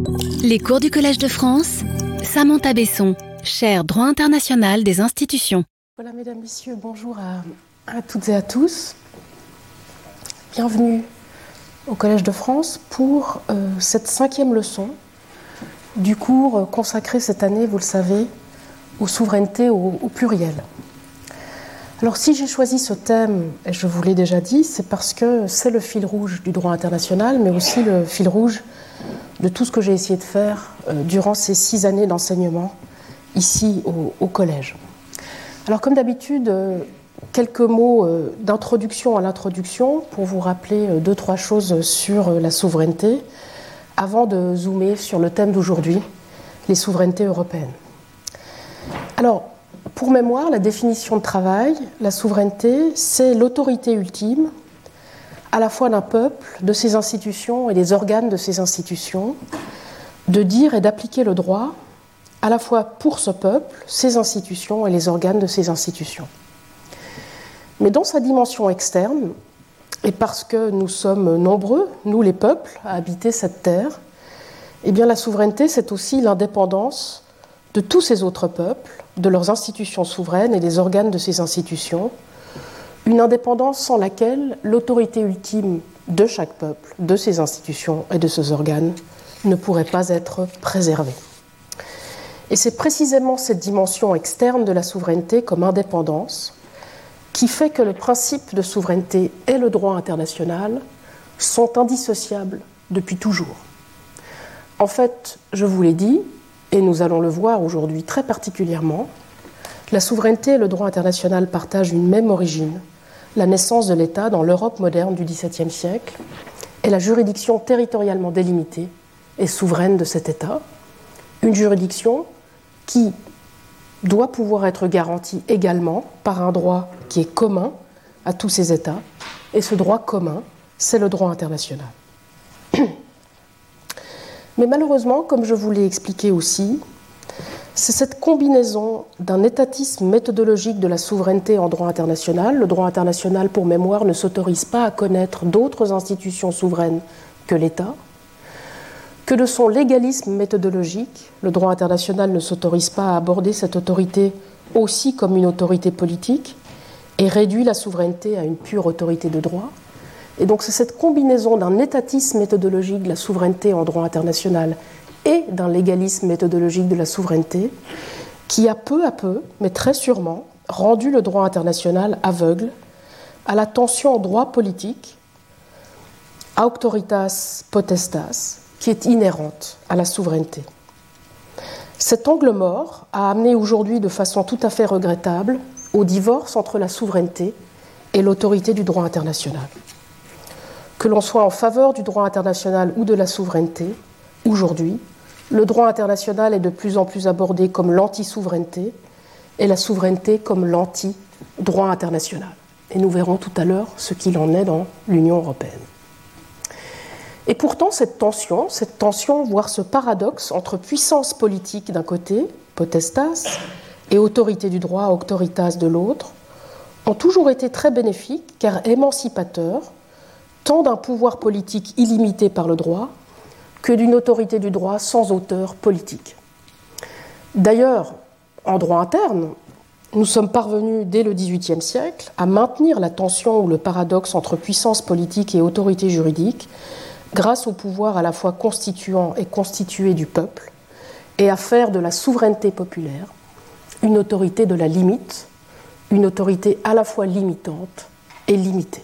Les cours du Collège de France, Samantha Besson, chaire droit international des institutions. Voilà, mesdames, messieurs, bonjour à toutes et à tous. Bienvenue au Collège de France pour cette 5e leçon du cours consacré cette année, vous le savez, aux souverainetés au pluriel. Alors si j'ai choisi ce thème, et je vous l'ai déjà dit, c'est parce que c'est le fil rouge du droit international, mais aussi le fil rouge de tout ce que j'ai essayé de faire durant ces 6 années d'enseignement ici au collège. Alors comme d'habitude, quelques mots d'introduction à l'introduction pour vous rappeler 2-3 choses sur la souveraineté avant de zoomer sur le thème d'aujourd'hui, les souverainetés européennes. Alors, pour mémoire, la définition de travail, la souveraineté, c'est l'autorité ultime à la fois d'un peuple, de ses institutions et des organes de ses institutions, de dire et d'appliquer le droit à la fois pour ce peuple, ses institutions et les organes de ses institutions. Mais dans sa dimension externe, et parce que nous sommes nombreux, nous les peuples, à habiter cette terre, eh bien la souveraineté, c'est aussi l'indépendance de tous ces autres peuples, de leurs institutions souveraines et des organes de ces institutions, une indépendance sans laquelle l'autorité ultime de chaque peuple, de ses institutions et de ses organes ne pourrait pas être préservée. Et c'est précisément cette dimension externe de la souveraineté comme indépendance qui fait que le principe de souveraineté et le droit international sont indissociables depuis toujours. En fait, je vous l'ai dit, et nous allons le voir aujourd'hui très particulièrement, la souveraineté et le droit international partagent une même origine, la naissance de l'État dans l'Europe moderne du XVIIe siècle et la juridiction territorialement délimitée et souveraine de cet État, une juridiction qui doit pouvoir être garantie également par un droit qui est commun à tous ces États, et ce droit commun, c'est le droit international. Mais malheureusement, comme je vous l'ai expliqué aussi, c'est cette combinaison d'un étatisme méthodologique de la souveraineté en droit international. Le droit international, pour mémoire, ne s'autorise pas à connaître d'autres institutions souveraines que l'État, que de son légalisme méthodologique. Le droit international ne s'autorise pas à aborder cette autorité aussi comme une autorité politique et réduit la souveraineté à une pure autorité de droit. Et donc c'est cette combinaison d'un étatisme méthodologique de la souveraineté en droit international et d'un légalisme méthodologique de la souveraineté qui a peu à peu, mais très sûrement, rendu le droit international aveugle à la tension en droit politique, auctoritas potestas, qui est inhérente à la souveraineté. Cet angle mort a amené aujourd'hui de façon tout à fait regrettable au divorce entre la souveraineté et l'autorité du droit international. Que l'on soit en faveur du droit international ou de la souveraineté, aujourd'hui, le droit international est de plus en plus abordé comme l'anti-souveraineté et la souveraineté comme l'anti-droit international. Et nous verrons tout à l'heure ce qu'il en est dans l'Union européenne. Et pourtant, cette tension, voire ce paradoxe entre puissance politique d'un côté, potestas, et autorité du droit, auctoritas de l'autre, ont toujours été très bénéfiques car émancipateurs, tant d'un pouvoir politique illimité par le droit que d'une autorité du droit sans auteur politique. D'ailleurs, en droit interne, nous sommes parvenus dès le XVIIIe siècle à maintenir la tension ou le paradoxe entre puissance politique et autorité juridique grâce au pouvoir à la fois constituant et constitué du peuple et à faire de la souveraineté populaire une autorité de la limite, une autorité à la fois limitante et limitée.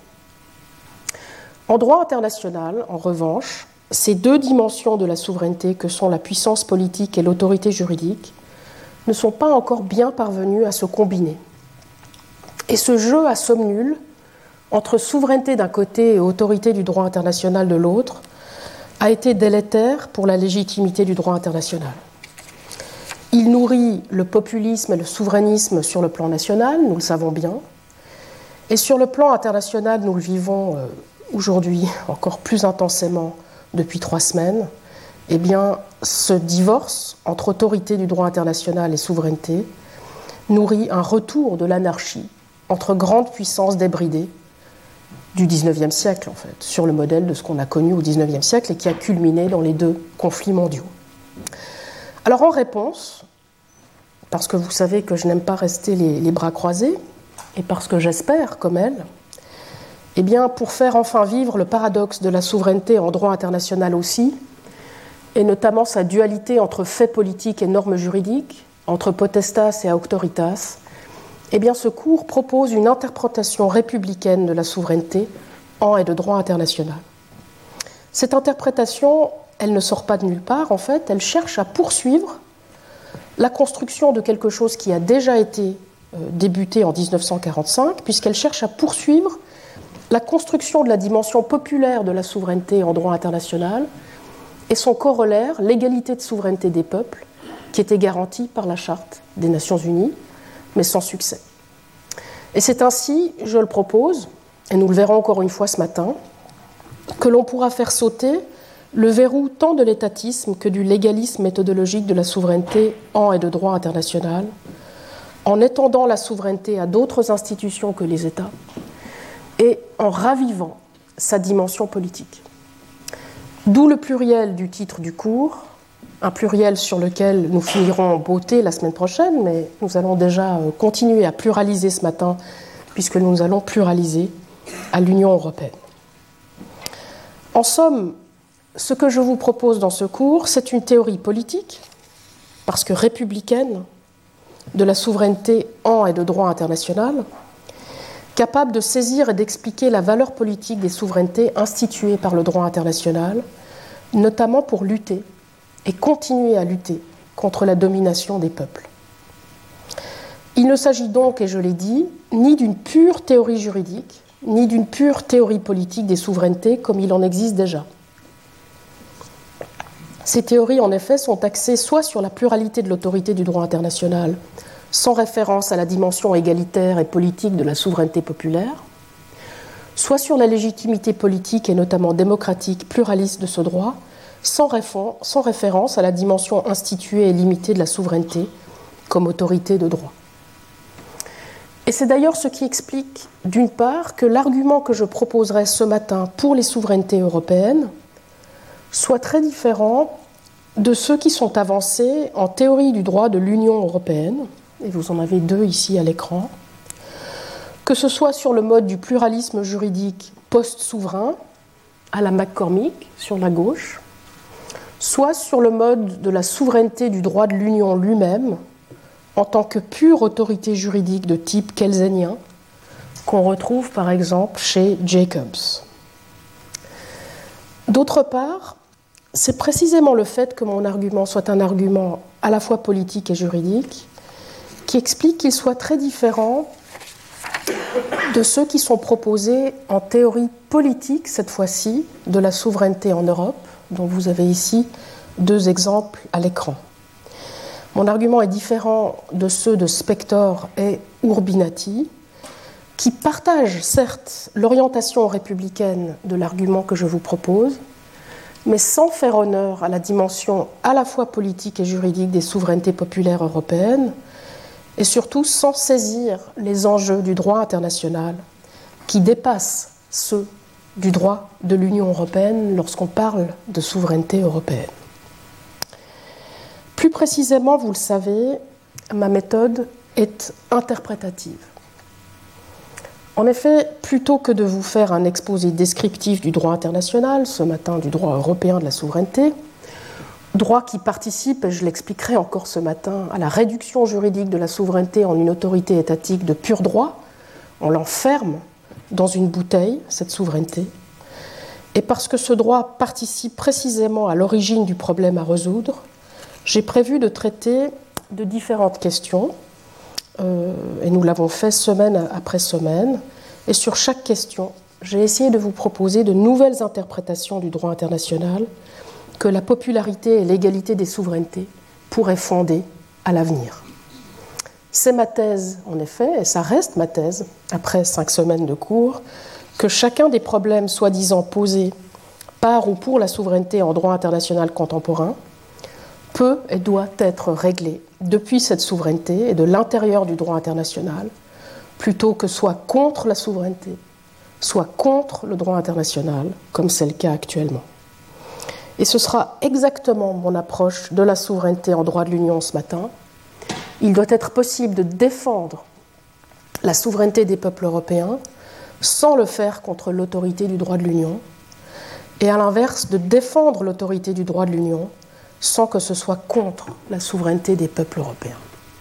En droit international, en revanche, ces deux dimensions de la souveraineté que sont la puissance politique et l'autorité juridique ne sont pas encore bien parvenues à se combiner. Et ce jeu à somme nulle entre souveraineté d'un côté et autorité du droit international de l'autre a été délétère pour la légitimité du droit international. Il nourrit le populisme et le souverainisme sur le plan national, nous le savons bien, et sur le plan international, nous le vivons aujourd'hui encore plus intensément depuis 3 semaines, eh bien, ce divorce entre autorité du droit international et souveraineté nourrit un retour de l'anarchie entre grandes puissances débridées du XIXe siècle, en fait, sur le modèle de ce qu'on a connu au XIXe siècle et qui a culminé dans les deux conflits mondiaux. Alors en réponse, parce que vous savez que je n'aime pas rester les bras croisés, et parce que j'espère, comme elle, eh bien, pour faire enfin vivre le paradoxe de la souveraineté en droit international aussi, et notamment sa dualité entre faits politiques et normes juridiques, entre potestas et auctoritas, eh bien, ce cours propose une interprétation républicaine de la souveraineté en et de droit international. Cette interprétation, elle ne sort pas de nulle part, en fait, elle cherche à poursuivre la construction de quelque chose qui a déjà été débuté en 1945, puisqu'elle cherche à poursuivre la construction de la dimension populaire de la souveraineté en droit international et son corollaire, l'égalité de souveraineté des peuples, qui était garantie par la Charte des Nations Unies, mais sans succès. Et c'est ainsi, je le propose, et nous le verrons encore une fois ce matin, que l'on pourra faire sauter le verrou tant de l'étatisme que du légalisme méthodologique de la souveraineté en et de droit international, en étendant la souveraineté à d'autres institutions que les États et en ravivant sa dimension politique. D'où le pluriel du titre du cours, un pluriel sur lequel nous finirons en beauté la semaine prochaine, mais nous allons déjà continuer à pluraliser ce matin, puisque nous allons pluraliser à l'Union européenne. En somme, ce que je vous propose dans ce cours, c'est une théorie politique, parce que républicaine, de la souveraineté en et de droit international, capable de saisir et d'expliquer la valeur politique des souverainetés instituées par le droit international, notamment pour lutter et continuer à lutter contre la domination des peuples. Il ne s'agit donc, et je l'ai dit, ni d'une pure théorie juridique, ni d'une pure théorie politique des souverainetés comme il en existe déjà. Ces théories, en effet, sont axées soit sur la pluralité de l'autorité du droit international, sans référence à la dimension égalitaire et politique de la souveraineté populaire, soit sur la légitimité politique et notamment démocratique pluraliste de ce droit, sans référence à la dimension instituée et limitée de la souveraineté comme autorité de droit. Et c'est d'ailleurs ce qui explique, d'une part, que l'argument que je proposerai ce matin pour les souverainetés européennes soit très différent de ceux qui sont avancés en théorie du droit de l'Union européenne, et vous en avez deux ici à l'écran, que ce soit sur le mode du pluralisme juridique post-souverain, à la McCormick, sur la gauche, soit sur le mode de la souveraineté du droit de l'Union lui-même, en tant que pure autorité juridique de type kelsénien, qu'on retrouve par exemple chez Jacobs. D'autre part, c'est précisément le fait que mon argument soit un argument à la fois politique et juridique qui explique qu'il soit très différent de ceux qui sont proposés en théorie politique, cette fois-ci, de la souveraineté en Europe, dont vous avez ici deux exemples à l'écran. Mon argument est différent de ceux de Spector et Urbinati, qui partagent certes l'orientation républicaine de l'argument que je vous propose, mais sans faire honneur à la dimension à la fois politique et juridique des souverainetés populaires européennes, et surtout sans saisir les enjeux du droit international qui dépassent ceux du droit de l'Union européenne lorsqu'on parle de souveraineté européenne. Plus précisément, vous le savez, ma méthode est interprétative. En effet, plutôt que de vous faire un exposé descriptif du droit international, ce matin du droit européen de la souveraineté, droit qui participe, et je l'expliquerai encore ce matin, à la réduction juridique de la souveraineté en une autorité étatique de pur droit, on l'enferme dans une bouteille, cette souveraineté, et parce que ce droit participe précisément à l'origine du problème à résoudre, j'ai prévu de traiter de différentes questions, et nous l'avons fait semaine après semaine, et sur chaque question, j'ai essayé de vous proposer de nouvelles interprétations du droit international que la popularité et l'égalité des souverainetés pourraient fonder à l'avenir. C'est ma thèse, en effet, et ça reste ma thèse, après 5 semaines de cours, que chacun des problèmes soi-disant posés par ou pour la souveraineté en droit international contemporain peut et doit être réglé depuis cette souveraineté et de l'intérieur du droit international, plutôt que soit contre la souveraineté soit contre le droit international, comme c'est le cas actuellement. Et ce sera exactement mon approche de la souveraineté en droit de l'Union ce matin. Il doit être possible de défendre la souveraineté des peuples européens sans le faire contre l'autorité du droit de l'Union, et à l'inverse, de défendre l'autorité du droit de l'Union sans que ce soit contre la souveraineté des peuples européens.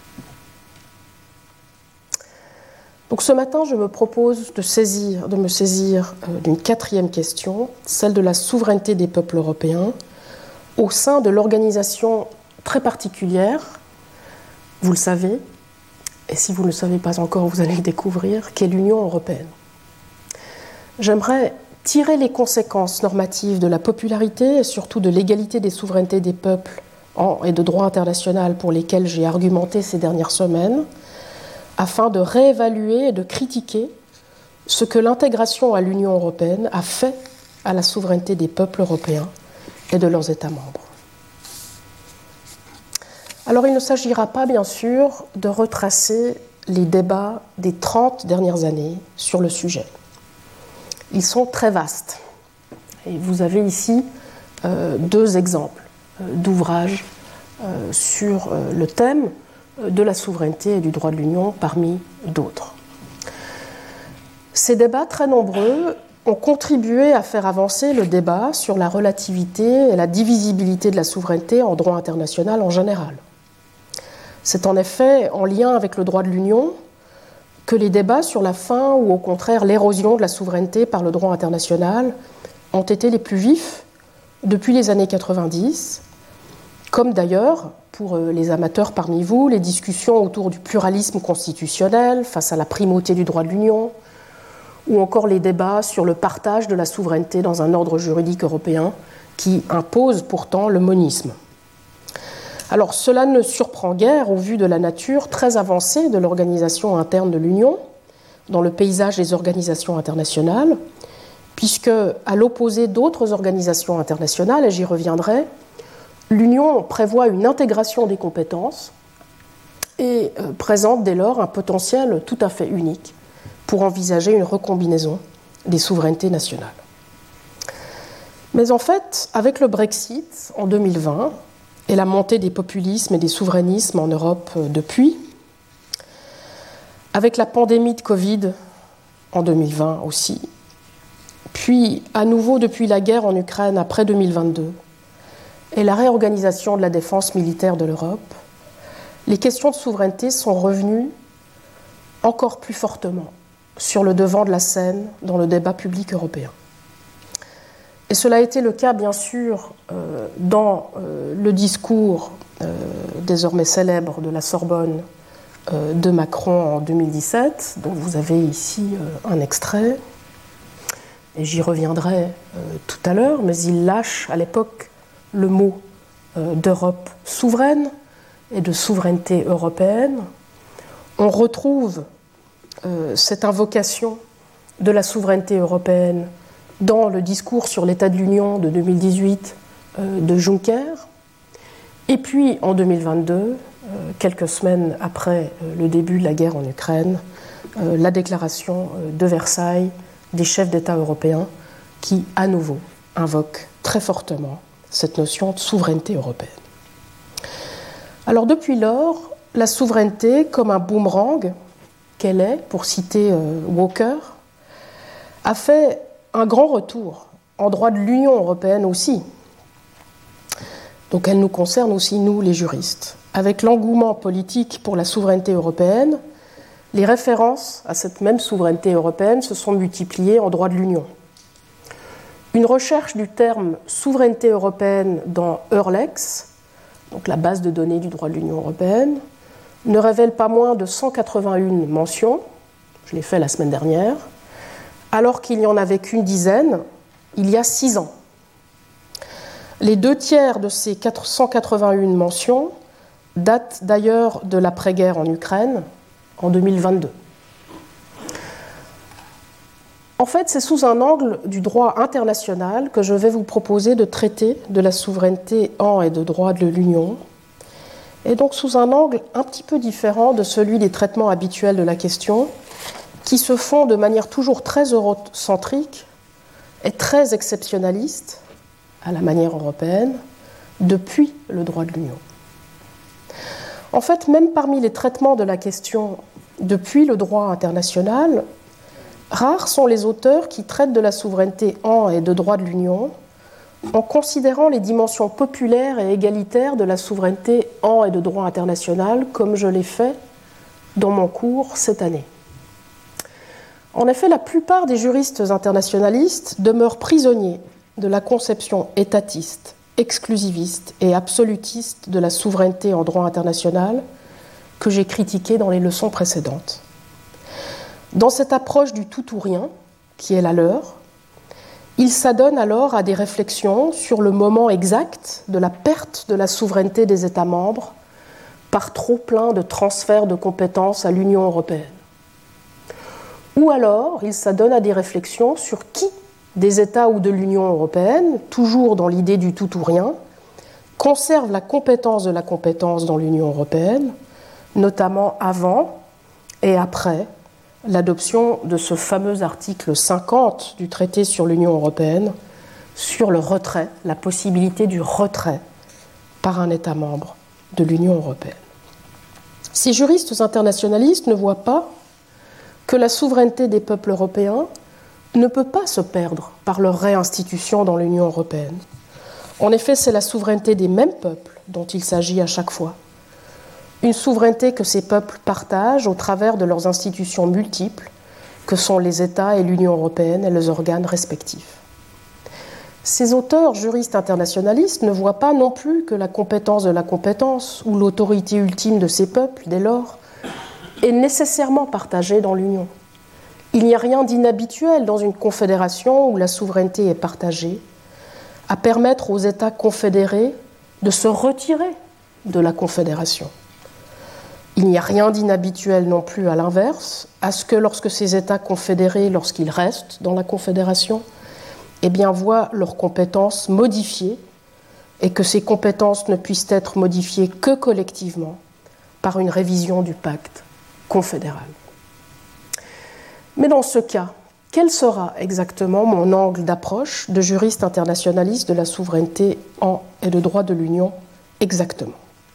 Donc ce matin, je me propose de me saisir d'une quatrième question, celle de la souveraineté des peuples européens, au sein de l'organisation très particulière, vous le savez, et si vous ne le savez pas encore, vous allez le découvrir, qu'est l'Union européenne. J'aimerais tirer les conséquences normatives de la popularité et surtout de l'égalité des souverainetés des peuples et de droit international pour lesquels j'ai argumenté ces dernières semaines, afin de réévaluer et de critiquer ce que l'intégration à l'Union européenne a fait à la souveraineté des peuples européens et de leurs États membres. Alors il ne s'agira pas bien sûr de retracer les débats des 30 dernières années sur le sujet. Ils sont très vastes. Et vous avez ici deux exemples d'ouvrages sur le thème de la souveraineté et du droit de l'Union parmi d'autres. Ces débats très nombreux ont contribué à faire avancer le débat sur la relativité et la divisibilité de la souveraineté en droit international en général. C'est en effet en lien avec le droit de l'Union que les débats sur la fin ou au contraire l'érosion de la souveraineté par le droit international ont été les plus vifs depuis les années 90, comme d'ailleurs, pour les amateurs parmi vous, les discussions autour du pluralisme constitutionnel face à la primauté du droit de l'Union, ou encore les débats sur le partage de la souveraineté dans un ordre juridique européen qui impose pourtant le monisme. Alors cela ne surprend guère au vu de la nature très avancée de l'organisation interne de l'Union dans le paysage des organisations internationales, puisque, à l'opposé d'autres organisations internationales, et j'y reviendrai, l'Union prévoit une intégration des compétences et présente dès lors un potentiel tout à fait unique pour envisager une recombinaison des souverainetés nationales. Mais en fait, avec le Brexit en 2020 et la montée des populismes et des souverainismes en Europe depuis, avec la pandémie de Covid en 2020 aussi, puis à nouveau depuis la guerre en Ukraine après 2022, et la réorganisation de la défense militaire de l'Europe, les questions de souveraineté sont revenues encore plus fortement sur le devant de la scène dans le débat public européen. Et cela a été le cas, bien sûr, dans le discours désormais célèbre de la Sorbonne de Macron en 2017, dont vous avez ici un extrait, et j'y reviendrai tout à l'heure, mais il lâche à l'époque le mot d'Europe souveraine et de souveraineté européenne. On retrouve cette invocation de la souveraineté européenne dans le discours sur l'état de l'Union de 2018 de Juncker. Et puis en 2022, quelques semaines après le début de la guerre en Ukraine, la déclaration de Versailles des chefs d'État européens qui, à nouveau, invoquent très fortement cette notion de souveraineté européenne. Alors depuis lors, la souveraineté, comme un boomerang qu'elle est, pour citer Walker, a fait un grand retour en droit de l'Union européenne aussi. Donc elle nous concerne aussi, nous, les juristes. Avec l'engouement politique pour la souveraineté européenne, les références à cette même souveraineté européenne se sont multipliées en droit de l'Union. Une recherche du terme souveraineté européenne dans EURLEX, donc la base de données du droit de l'Union européenne, ne révèle pas moins de 181 mentions, je l'ai fait la semaine dernière, alors qu'il n'y en avait qu'une dizaine il y a 6 ans. Les 2/3 de ces 181 mentions datent d'ailleurs de l'après-guerre en Ukraine, en 2022. En fait, c'est sous un angle du droit international que je vais vous proposer de traiter de la souveraineté en et de droit de l'Union, et donc sous un angle un petit peu différent de celui des traitements habituels de la question, qui se font de manière toujours très eurocentrique et très exceptionnaliste, à la manière européenne, depuis le droit de l'Union. En fait, même parmi les traitements de la question depuis le droit international, rares sont les auteurs qui traitent de la souveraineté en et de droit de l'Union en considérant les dimensions populaires et égalitaires de la souveraineté en et de droit international, comme je l'ai fait dans mon cours cette année. En effet, la plupart des juristes internationalistes demeurent prisonniers de la conception étatiste, exclusiviste et absolutiste de la souveraineté en droit international que j'ai critiquée dans les leçons précédentes. Dans cette approche du tout ou rien, qui est la leur, ils s'adonnent alors à des réflexions sur le moment exact de la perte de la souveraineté des États membres par trop plein de transferts de compétences à l'Union européenne. Ou alors, ils s'adonnent à des réflexions sur qui des États ou de l'Union européenne, toujours dans l'idée du tout ou rien, conserve la compétence de la compétence dans l'Union européenne, notamment avant et après l'adoption de ce fameux article 50 du traité sur l'Union européenne sur le retrait, la possibilité du retrait par un État membre de l'Union européenne. Ces juristes internationalistes ne voient pas que la souveraineté des peuples européens ne peut pas se perdre par leur réinstitution dans l'Union européenne. En effet, c'est la souveraineté des mêmes peuples dont il s'agit à chaque fois. Une souveraineté que ces peuples partagent au travers de leurs institutions multiples, que sont les États et l'Union européenne et leurs organes respectifs. Ces auteurs juristes internationalistes ne voient pas non plus que la compétence de la compétence ou l'autorité ultime de ces peuples, dès lors, est nécessairement partagée dans l'Union. Il n'y a rien d'inhabituel dans une confédération où la souveraineté est partagée, à permettre aux États confédérés de se retirer de la confédération. Il n'y a rien d'inhabituel non plus à l'inverse, à ce que lorsque ces États confédérés, lorsqu'ils restent dans la confédération, eh bien, voient leurs compétences modifiées et que ces compétences ne puissent être modifiées que collectivement par une révision du pacte confédéral. Mais dans ce cas, quel sera exactement mon angle d'approche de juriste internationaliste de la souveraineté en et de droit de l'Union exactement ?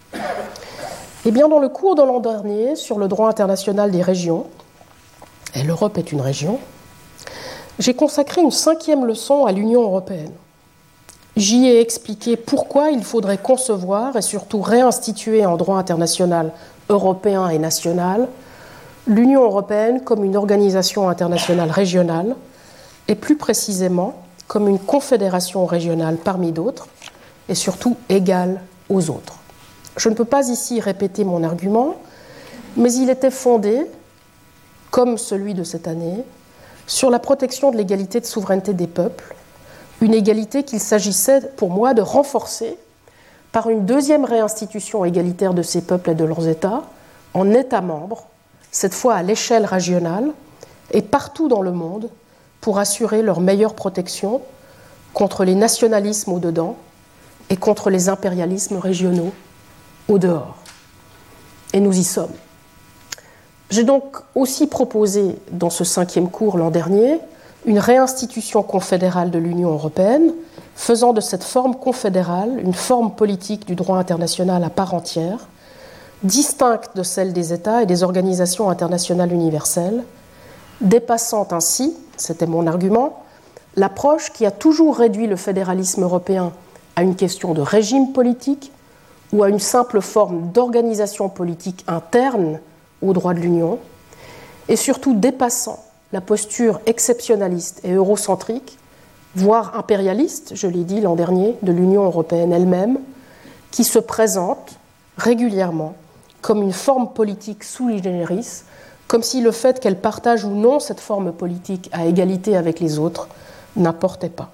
Eh bien, dans le cours de l'an dernier sur le droit international des régions, et l'Europe est une région, j'ai consacré une 5e leçon à l'Union européenne. J'y ai expliqué pourquoi il faudrait concevoir et surtout réinstituer en droit international européen et national l'Union européenne comme une organisation internationale régionale et plus précisément comme une confédération régionale parmi d'autres et surtout égale aux autres. Je ne peux pas ici répéter mon argument, mais il était fondé, comme celui de cette année, sur la protection de l'égalité de souveraineté des peuples, une égalité qu'il s'agissait pour moi de renforcer par une deuxième réinstitution égalitaire de ces peuples et de leurs États en États membres, cette fois à l'échelle régionale et partout dans le monde, pour assurer leur meilleure protection contre les nationalismes au-dedans et contre les impérialismes régionaux au dehors. Et nous y sommes. J'ai donc aussi proposé dans ce 5e cours l'an dernier une réinstitution confédérale de l'Union européenne, faisant de cette forme confédérale une forme politique du droit international à part entière, distincte de celle des États et des organisations internationales universelles, dépassant ainsi, c'était mon argument, l'approche qui a toujours réduit le fédéralisme européen à une question de régime politique ou à une simple forme d'organisation politique interne au droit de l'Union, et surtout dépassant la posture exceptionnaliste et eurocentrique, voire impérialiste, je l'ai dit l'an dernier, de l'Union européenne elle-même, qui se présente régulièrement comme une forme politique sui generis, comme si le fait qu'elle partage ou non cette forme politique à égalité avec les autres n'importait pas.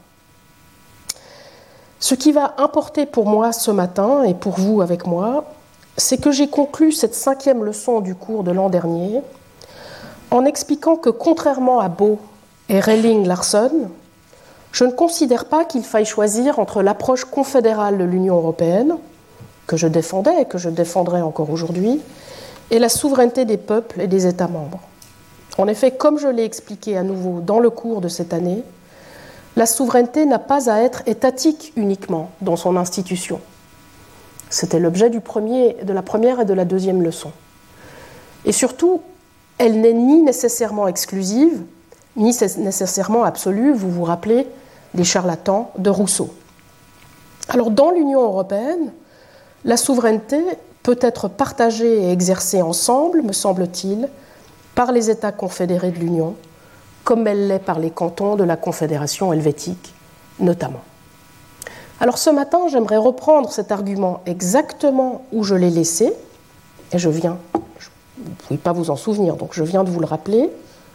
Ce qui va importer pour moi ce matin, et pour vous avec moi, c'est que j'ai conclu cette 5e leçon du cours de l'an dernier en expliquant que, contrairement à Beau et Relling-Larsson, je ne considère pas qu'il faille choisir entre l'approche confédérale de l'Union européenne, que je défendais et que je défendrai encore aujourd'hui, et la souveraineté des peuples et des États membres. En effet, comme je l'ai expliqué à nouveau dans le cours de cette année, la souveraineté n'a pas à être étatique uniquement dans son institution. C'était l'objet de la première et de la deuxième leçon. Et surtout, elle n'est ni nécessairement exclusive, ni nécessairement absolue. Vous vous rappelez des charlatans de Rousseau. Alors, dans l'Union européenne, la souveraineté peut être partagée et exercée ensemble, me semble-t-il, par les États confédérés de l'Union, comme elle l'est par les cantons de la Confédération helvétique, notamment. Alors ce matin, j'aimerais reprendre cet argument exactement où je l'ai laissé, et vous ne pouvez pas vous en souvenir, donc je viens de vous le rappeler,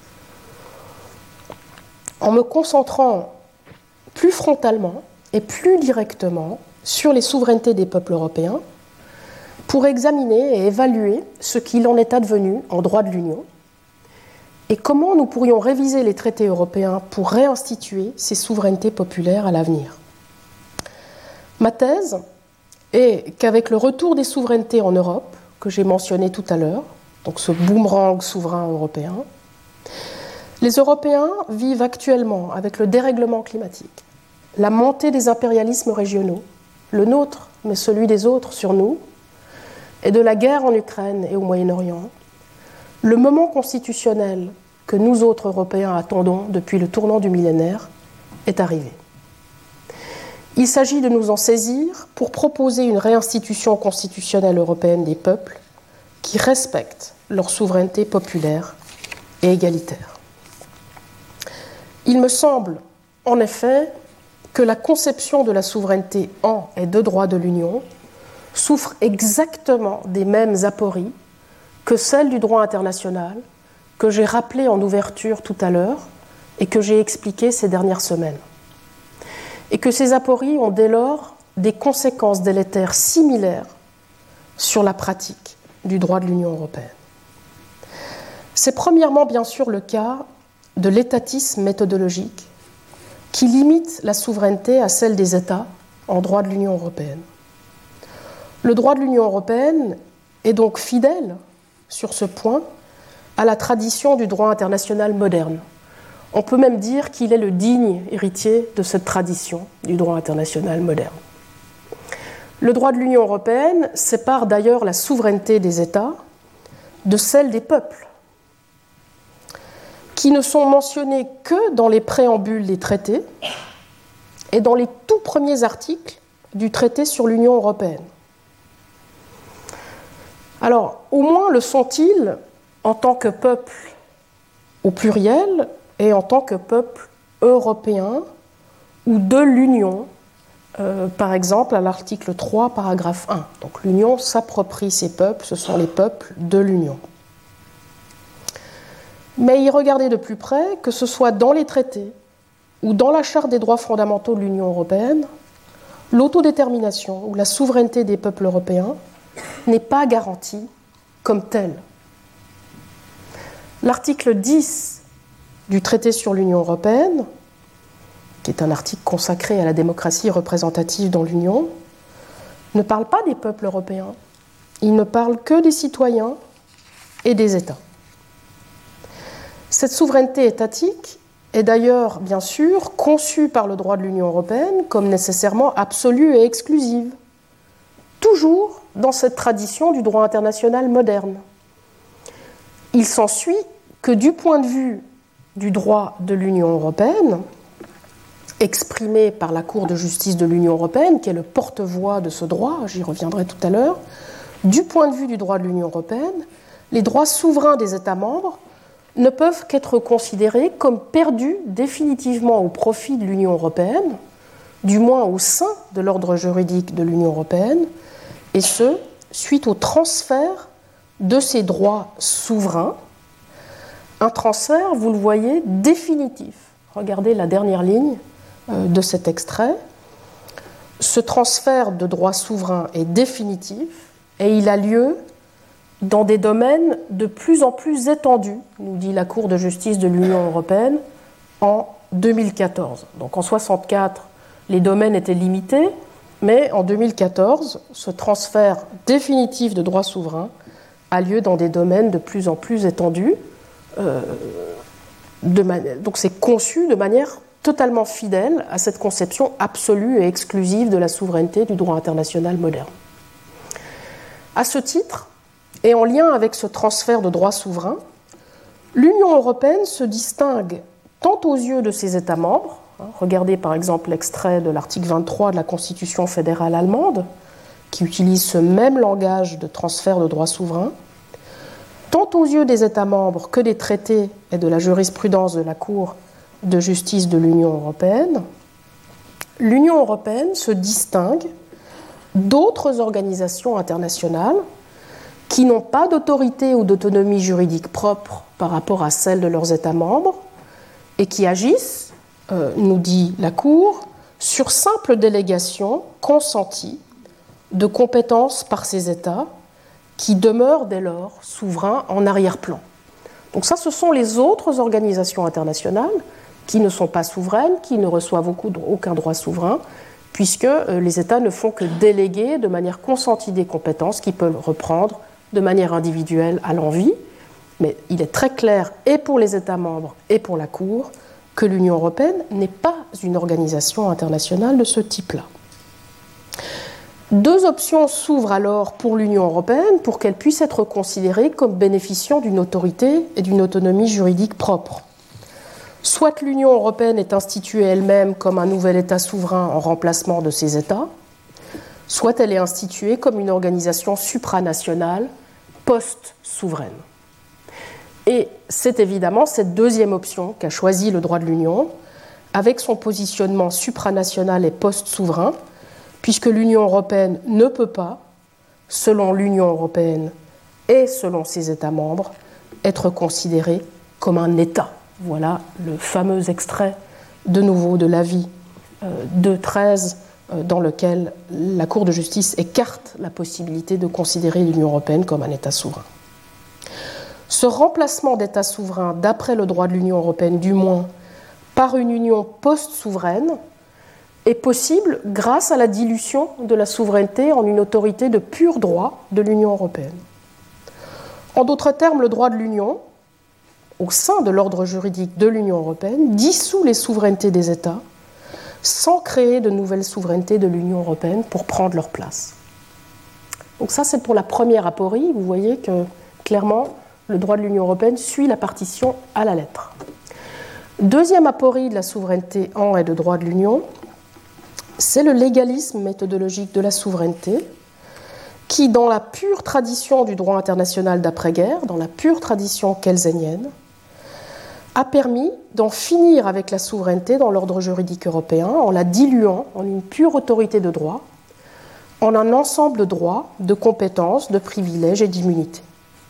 en me concentrant plus frontalement et plus directement sur les souverainetés des peuples européens, pour examiner et évaluer ce qu'il en est advenu en droit de l'Union, et comment nous pourrions réviser les traités européens pour réinstituer ces souverainetés populaires à l'avenir. Ma thèse est qu'avec le retour des souverainetés en Europe, que j'ai mentionné tout à l'heure, donc ce boomerang souverain européen, les Européens vivent actuellement avec le dérèglement climatique, la montée des impérialismes régionaux, le nôtre, mais celui des autres sur nous, et de la guerre en Ukraine et au Moyen-Orient, le moment constitutionnel que nous autres Européens attendons depuis le tournant du millénaire est arrivé. Il s'agit de nous en saisir pour proposer une réinstitution constitutionnelle européenne des peuples qui respecte leur souveraineté populaire et égalitaire. Il me semble, en effet, que la conception de la souveraineté en et de droit de l'Union souffre exactement des mêmes apories que celle du droit international que j'ai rappelé en ouverture tout à l'heure et que j'ai expliqué ces dernières semaines. Et que ces apories ont dès lors des conséquences délétères similaires sur la pratique du droit de l'Union européenne. C'est premièrement bien sûr le cas de l'étatisme méthodologique qui limite la souveraineté à celle des États en droit de l'Union européenne. Le droit de l'Union européenne est donc fidèle sur ce point à la tradition du droit international moderne. On peut même dire qu'il est le digne héritier de cette tradition du droit international moderne. Le droit de l'Union européenne sépare d'ailleurs la souveraineté des États de celle des peuples, qui ne sont mentionnés que dans les préambules des traités et dans les tout premiers articles du traité sur l'Union européenne. Alors, au moins le sont-ils en tant que peuple au pluriel et en tant que peuple européen ou de l'Union, par exemple à l'article 3, paragraphe 1. Donc l'Union s'approprie ces peuples, ce sont les peuples de l'Union. Mais y regarder de plus près, que ce soit dans les traités ou dans la Charte des droits fondamentaux de l'Union européenne, l'autodétermination ou la souveraineté des peuples européens n'est pas garantie comme telle. L'article 10 du traité sur l'Union européenne, qui est un article consacré à la démocratie représentative dans l'Union, ne parle pas des peuples européens. Il ne parle que des citoyens et des États. Cette souveraineté étatique est d'ailleurs, bien sûr, conçue par le droit de l'Union européenne comme nécessairement absolue et exclusive, toujours dans cette tradition du droit international moderne. Il s'ensuit que du point de vue du droit de l'Union européenne, exprimé par la Cour de justice de l'Union européenne, qui est le porte-voix de ce droit, j'y reviendrai tout à l'heure, du point de vue du droit de l'Union européenne, les droits souverains des États membres ne peuvent qu'être considérés comme perdus définitivement au profit de l'Union européenne, du moins au sein de l'ordre juridique de l'Union européenne, et ce, suite au transfert de ces droits souverains, un transfert, vous le voyez, définitif. Regardez la dernière ligne de cet extrait. Ce transfert de droits souverains est définitif et il a lieu dans des domaines de plus en plus étendus, nous dit la Cour de justice de l'Union européenne, en 2014. Donc en 1964, les domaines étaient limités, mais en 2014, ce transfert définitif de droits souverains a lieu dans des domaines de plus en plus étendus, donc c'est conçu de manière totalement fidèle à cette conception absolue et exclusive de la souveraineté du droit international moderne. À ce titre, et en lien avec ce transfert de droit souverain, l'Union européenne se distingue tant aux yeux de ses États membres, regardez par exemple l'extrait de l'article 23 de la Constitution fédérale allemande, qui utilise ce même langage de transfert de droit souverain, tant aux yeux des États membres que des traités et de la jurisprudence de la Cour de justice de l'Union européenne, l'Union européenne se distingue d'autres organisations internationales qui n'ont pas d'autorité ou d'autonomie juridique propre par rapport à celle de leurs États membres et qui agissent, nous dit la Cour, sur simple délégation consentie de compétences par ces États qui demeurent dès lors souverains en arrière-plan. Donc ça, ce sont les autres organisations internationales qui ne sont pas souveraines, qui ne reçoivent aucun droit souverain, puisque les États ne font que déléguer de manière consentie des compétences qu'ils peuvent reprendre de manière individuelle à l'envi. Mais il est très clair, et pour les États membres et pour la Cour, que l'Union européenne n'est pas une organisation internationale de ce type-là. Deux options s'ouvrent alors pour l'Union européenne pour qu'elle puisse être considérée comme bénéficiant d'une autorité et d'une autonomie juridique propre. Soit l'Union européenne est instituée elle-même comme un nouvel État souverain en remplacement de ses États, soit elle est instituée comme une organisation supranationale post-souveraine. Et c'est évidemment cette deuxième option qu'a choisie le droit de l'Union, avec son positionnement supranational et post-souverain, puisque l'Union européenne ne peut pas, selon l'Union européenne et selon ses États membres, être considérée comme un État. Voilà le fameux extrait, de nouveau, de l'avis 2.13, dans lequel la Cour de justice écarte la possibilité de considérer l'Union européenne comme un État souverain. Ce remplacement d'État souverain, d'après le droit de l'Union européenne du moins, par une union post-souveraine, est possible grâce à la dilution de la souveraineté en une autorité de pur droit de l'Union européenne. En d'autres termes, le droit de l'Union, au sein de l'ordre juridique de l'Union européenne, dissout les souverainetés des États sans créer de nouvelles souverainetés de l'Union européenne pour prendre leur place. Donc ça, c'est pour la première aporie. Vous voyez que, clairement, le droit de l'Union européenne suit la partition à la lettre. Deuxième aporie de la souveraineté en et de droit de l'Union, c'est le légalisme méthodologique de la souveraineté qui, dans la pure tradition du droit international d'après-guerre, dans la pure tradition kelsenienne, a permis d'en finir avec la souveraineté dans l'ordre juridique européen en la diluant en une pure autorité de droit, en un ensemble de droits, de compétences, de privilèges et d'immunités.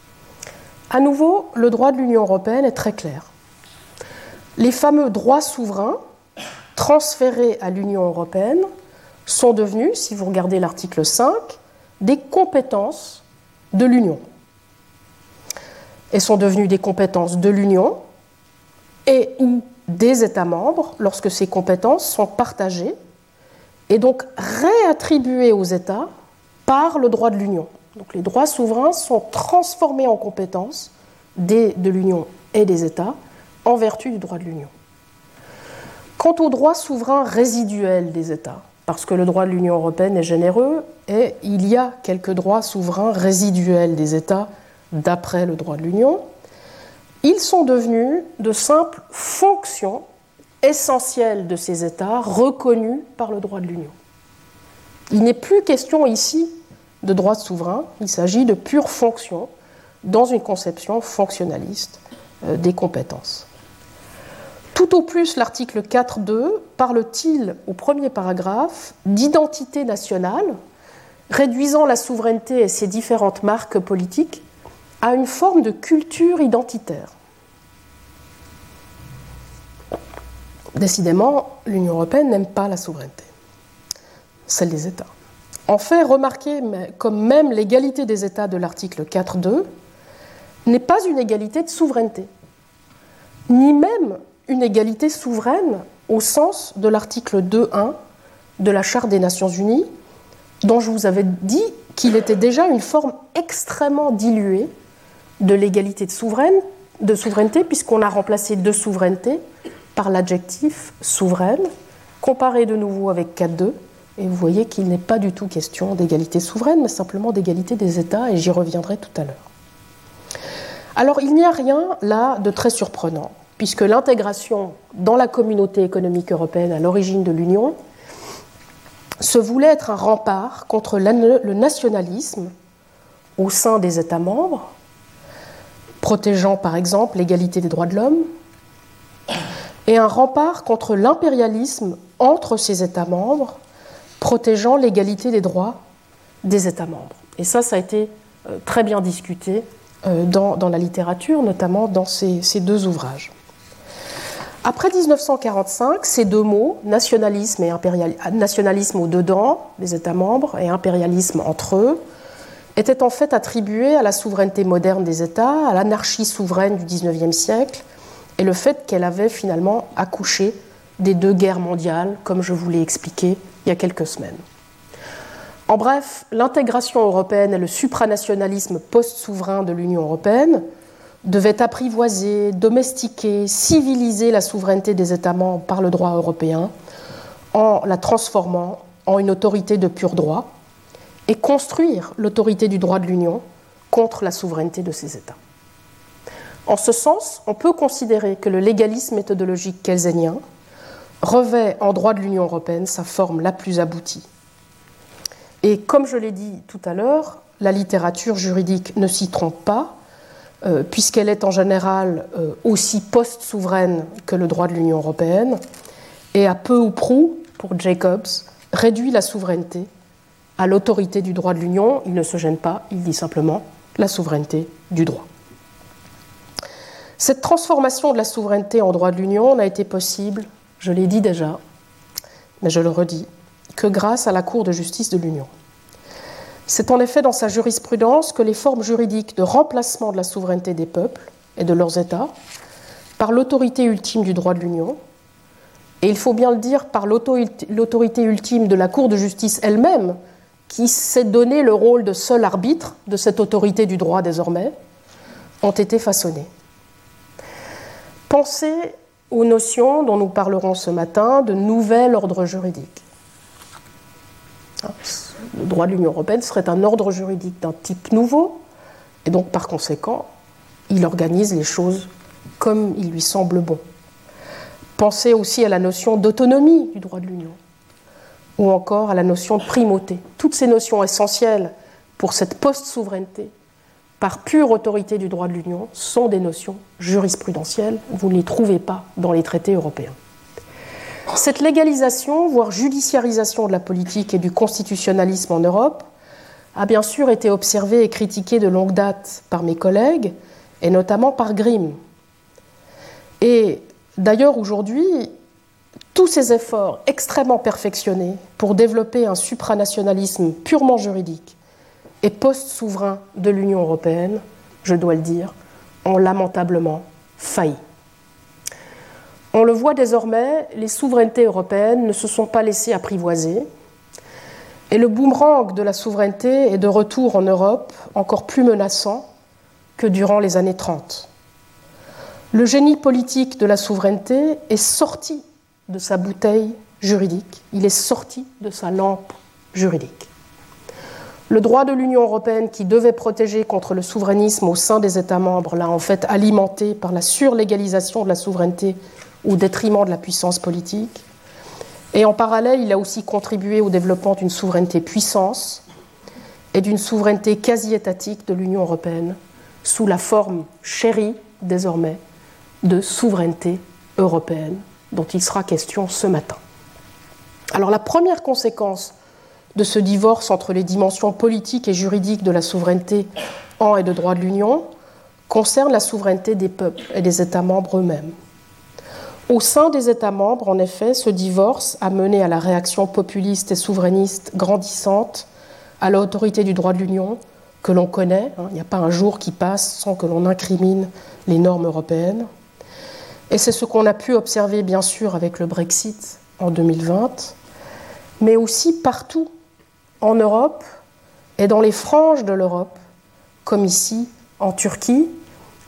À nouveau, le droit de l'Union européenne est très clair. Les fameux droits souverains transférés à l'Union européenne sont devenus, si vous regardez l'article 5, des compétences de l'Union. Elles sont devenues des compétences de l'Union et ou des États membres lorsque ces compétences sont partagées et donc réattribuées aux États par le droit de l'Union. Donc les droits souverains sont transformés en compétences de l'Union et des États en vertu du droit de l'Union. Quant aux droits souverains résiduels des États, parce que le droit de l'Union européenne est généreux et il y a quelques droits souverains résiduels des États d'après le droit de l'Union, ils sont devenus de simples fonctions essentielles de ces États reconnus par le droit de l'Union. Il n'est plus question ici de droits souverains, il s'agit de pures fonctions dans une conception fonctionnaliste des compétences. Tout au plus, l'article 4.2 parle-t-il au premier paragraphe d'identité nationale, réduisant la souveraineté et ses différentes marques politiques à une forme de culture identitaire. Décidément, l'Union européenne n'aime pas la souveraineté, celle des États. En fait, remarquez comme même l'égalité des États de l'article 4.2 n'est pas une égalité de souveraineté, ni même une égalité souveraine au sens de l'article 2.1 de la Charte des Nations Unies, dont je vous avais dit qu'il était déjà une forme extrêmement diluée de l'égalité de souveraineté, puisqu'on a remplacé de souveraineté par l'adjectif souveraine, comparé de nouveau avec 4.2, et vous voyez qu'il n'est pas du tout question d'égalité souveraine, mais simplement d'égalité des États, et j'y reviendrai tout à l'heure. Alors il n'y a rien là de très surprenant, puisque l'intégration dans la communauté économique européenne à l'origine de l'Union se voulait être un rempart contre le nationalisme au sein des États membres, protégeant par exemple l'égalité des droits de l'homme, et un rempart contre l'impérialisme entre ces États membres, protégeant l'égalité des droits des États membres. Et ça a été très bien discuté dans la littérature, notamment dans ces deux ouvrages. Après 1945, ces deux mots, nationalisme et nationalisme au-dedans des États membres et impérialisme entre eux, étaient en fait attribués à la souveraineté moderne des États, à l'anarchie souveraine du XIXe siècle, et le fait qu'elle avait finalement accouché des deux guerres mondiales, comme je vous l'ai expliqué il y a quelques semaines. En bref, l'intégration européenne et le supranationalisme post-souverain de l'Union européenne devaient apprivoiser, domestiquer, civiliser la souveraineté des États membres par le droit européen en la transformant en une autorité de pur droit et construire l'autorité du droit de l'Union contre la souveraineté de ces États. En ce sens, on peut considérer que le légalisme méthodologique kelsénien revêt en droit de l'Union européenne sa forme la plus aboutie. Et comme je l'ai dit tout à l'heure, la littérature juridique ne s'y trompe pas, puisqu'elle est en général aussi post-souveraine que le droit de l'Union européenne, et à peu ou prou, pour Jacobs, réduit la souveraineté à l'autorité du droit de l'Union. Il ne se gêne pas, il dit simplement la souveraineté du droit. Cette transformation de la souveraineté en droit de l'Union n'a été possible, je l'ai dit déjà, mais je le redis, que grâce à la Cour de justice de l'Union. C'est en effet dans sa jurisprudence que les formes juridiques de remplacement de la souveraineté des peuples et de leurs États par l'autorité ultime du droit de l'Union, et il faut bien le dire par l'autorité ultime de la Cour de justice elle-même, qui s'est donné le rôle de seul arbitre de cette autorité du droit désormais, ont été façonnées. Pensez aux notions dont nous parlerons ce matin de nouvel ordre juridique. Le droit de l'Union européenne serait un ordre juridique d'un type nouveau, et donc par conséquent, il organise les choses comme il lui semble bon. Pensez aussi à la notion d'autonomie du droit de l'Union, ou encore à la notion de primauté. Toutes ces notions essentielles pour cette post-souveraineté, par pure autorité du droit de l'Union, sont des notions jurisprudentielles. Vous ne les trouvez pas dans les traités européens. Cette légalisation, voire judiciarisation de la politique et du constitutionnalisme en Europe, a bien sûr été observée et critiquée de longue date par mes collègues, et notamment par Grimm. Et d'ailleurs, aujourd'hui, tous ces efforts extrêmement perfectionnés pour développer un supranationalisme purement juridique et post-souverain de l'Union européenne, je dois le dire, ont lamentablement failli. On le voit désormais, les souverainetés européennes ne se sont pas laissées apprivoiser, et le boomerang de la souveraineté est de retour en Europe encore plus menaçant que durant les années 30. Le génie politique de la souveraineté est sorti de sa bouteille juridique, il est sorti de sa lampe juridique. Le droit de l'Union européenne, qui devait protéger contre le souverainisme au sein des États membres, l'a en fait alimenté par la surlégalisation de la souveraineté au détriment de la puissance politique. Et en parallèle, il a aussi contribué au développement d'une souveraineté puissance et d'une souveraineté quasi-étatique de l'Union européenne, sous la forme chérie, désormais, de souveraineté européenne, dont il sera question ce matin. Alors la première conséquence de ce divorce entre les dimensions politiques et juridiques de la souveraineté en et de droit de l'Union concerne la souveraineté des peuples et des États membres eux-mêmes. Au sein des États membres, en effet, ce divorce a mené à la réaction populiste et souverainiste grandissante à l'autorité du droit de l'Union que l'on connaît. Il n'y a pas un jour qui passe sans que l'on incrimine les normes européennes. Et c'est ce qu'on a pu observer, bien sûr, avec le Brexit en 2020, mais aussi partout en Europe et dans les franges de l'Europe, comme ici en Turquie,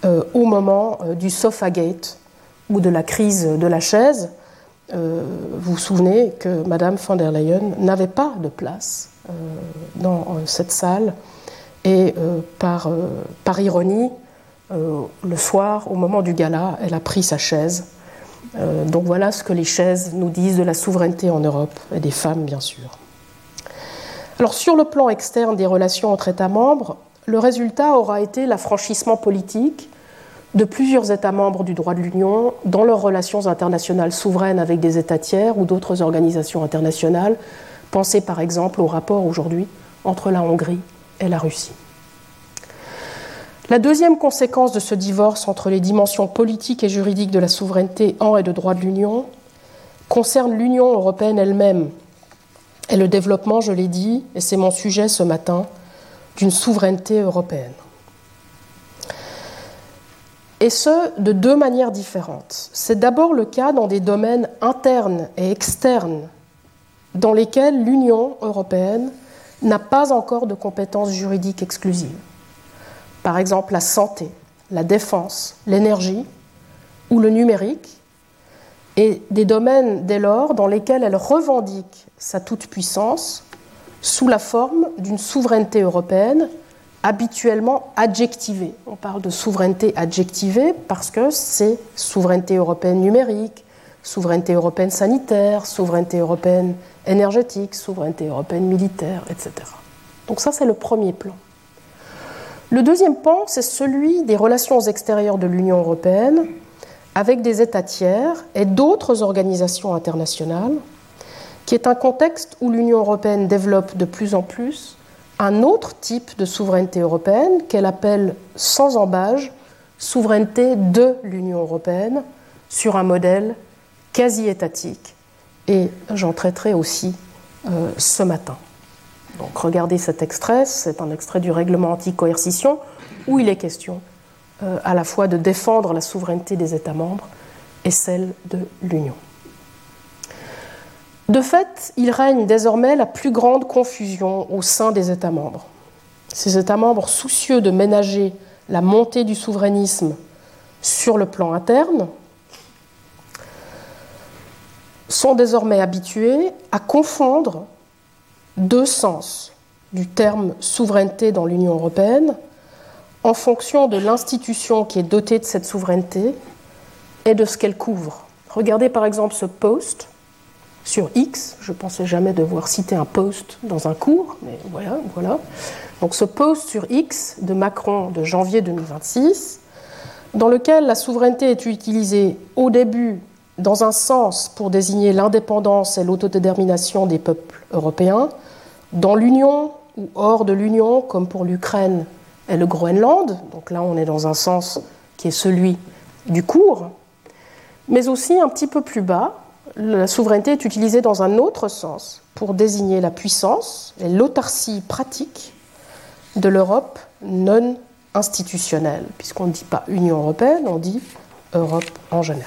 au moment du Sofagate ou de la crise de la chaise. Vous vous souvenez que Madame von der Leyen n'avait pas de place dans cette salle et par ironie, le soir, au moment du gala, elle a pris sa chaise. Donc voilà ce que les chaises nous disent de la souveraineté en Europe, et des femmes bien sûr. Alors sur le plan externe des relations entre États membres, le résultat aura été l'affranchissement politique de plusieurs États membres du droit de l'Union dans leurs relations internationales souveraines avec des États tiers ou d'autres organisations internationales. Pensez par exemple au rapport aujourd'hui entre la Hongrie et la Russie. La deuxième conséquence de ce divorce entre les dimensions politiques et juridiques de la souveraineté en et de droit de l'Union concerne l'Union européenne elle-même et le développement, je l'ai dit, et c'est mon sujet ce matin, d'une souveraineté européenne. Et ce, de deux manières différentes. C'est d'abord le cas dans des domaines internes et externes dans lesquels l'Union européenne n'a pas encore de compétences juridiques exclusives. Par exemple la santé, la défense, l'énergie ou le numérique, et des domaines dès lors dans lesquels elle revendique sa toute-puissance sous la forme d'une souveraineté européenne habituellement adjectivée. On parle de souveraineté adjectivée parce que c'est souveraineté européenne numérique, souveraineté européenne sanitaire, souveraineté européenne énergétique, souveraineté européenne militaire, etc. Donc ça, c'est le premier plan. Le deuxième pan, c'est celui des relations extérieures de l'Union européenne avec des États tiers et d'autres organisations internationales, qui est un contexte où l'Union européenne développe de plus en plus un autre type de souveraineté européenne qu'elle appelle sans embâge souveraineté de l'Union européenne sur un modèle quasi-étatique. Et j'en traiterai aussi ce matin. Donc regardez cet extrait, c'est un extrait du règlement anti-coercition où il est question à la fois de défendre la souveraineté des États membres et celle de l'Union. De fait, il règne désormais la plus grande confusion au sein des États membres. Ces États membres soucieux de ménager la montée du souverainisme sur le plan interne sont désormais habitués à confondre deux sens du terme souveraineté dans l'Union européenne en fonction de l'institution qui est dotée de cette souveraineté et de ce qu'elle couvre. Regardez par exemple ce post sur X. Je ne pensais jamais devoir citer un post dans un cours, mais voilà. Donc ce post sur X de Macron de janvier 2026, dans lequel la souveraineté est utilisée au début dans un sens pour désigner l'indépendance et l'autodétermination des peuples européens, dans l'Union ou hors de l'Union, comme pour l'Ukraine et le Groenland, donc là on est dans un sens qui est celui du cours, mais aussi un petit peu plus bas, la souveraineté est utilisée dans un autre sens pour désigner la puissance et l'autarcie pratique de l'Europe non institutionnelle, puisqu'on ne dit pas Union européenne, on dit Europe en général.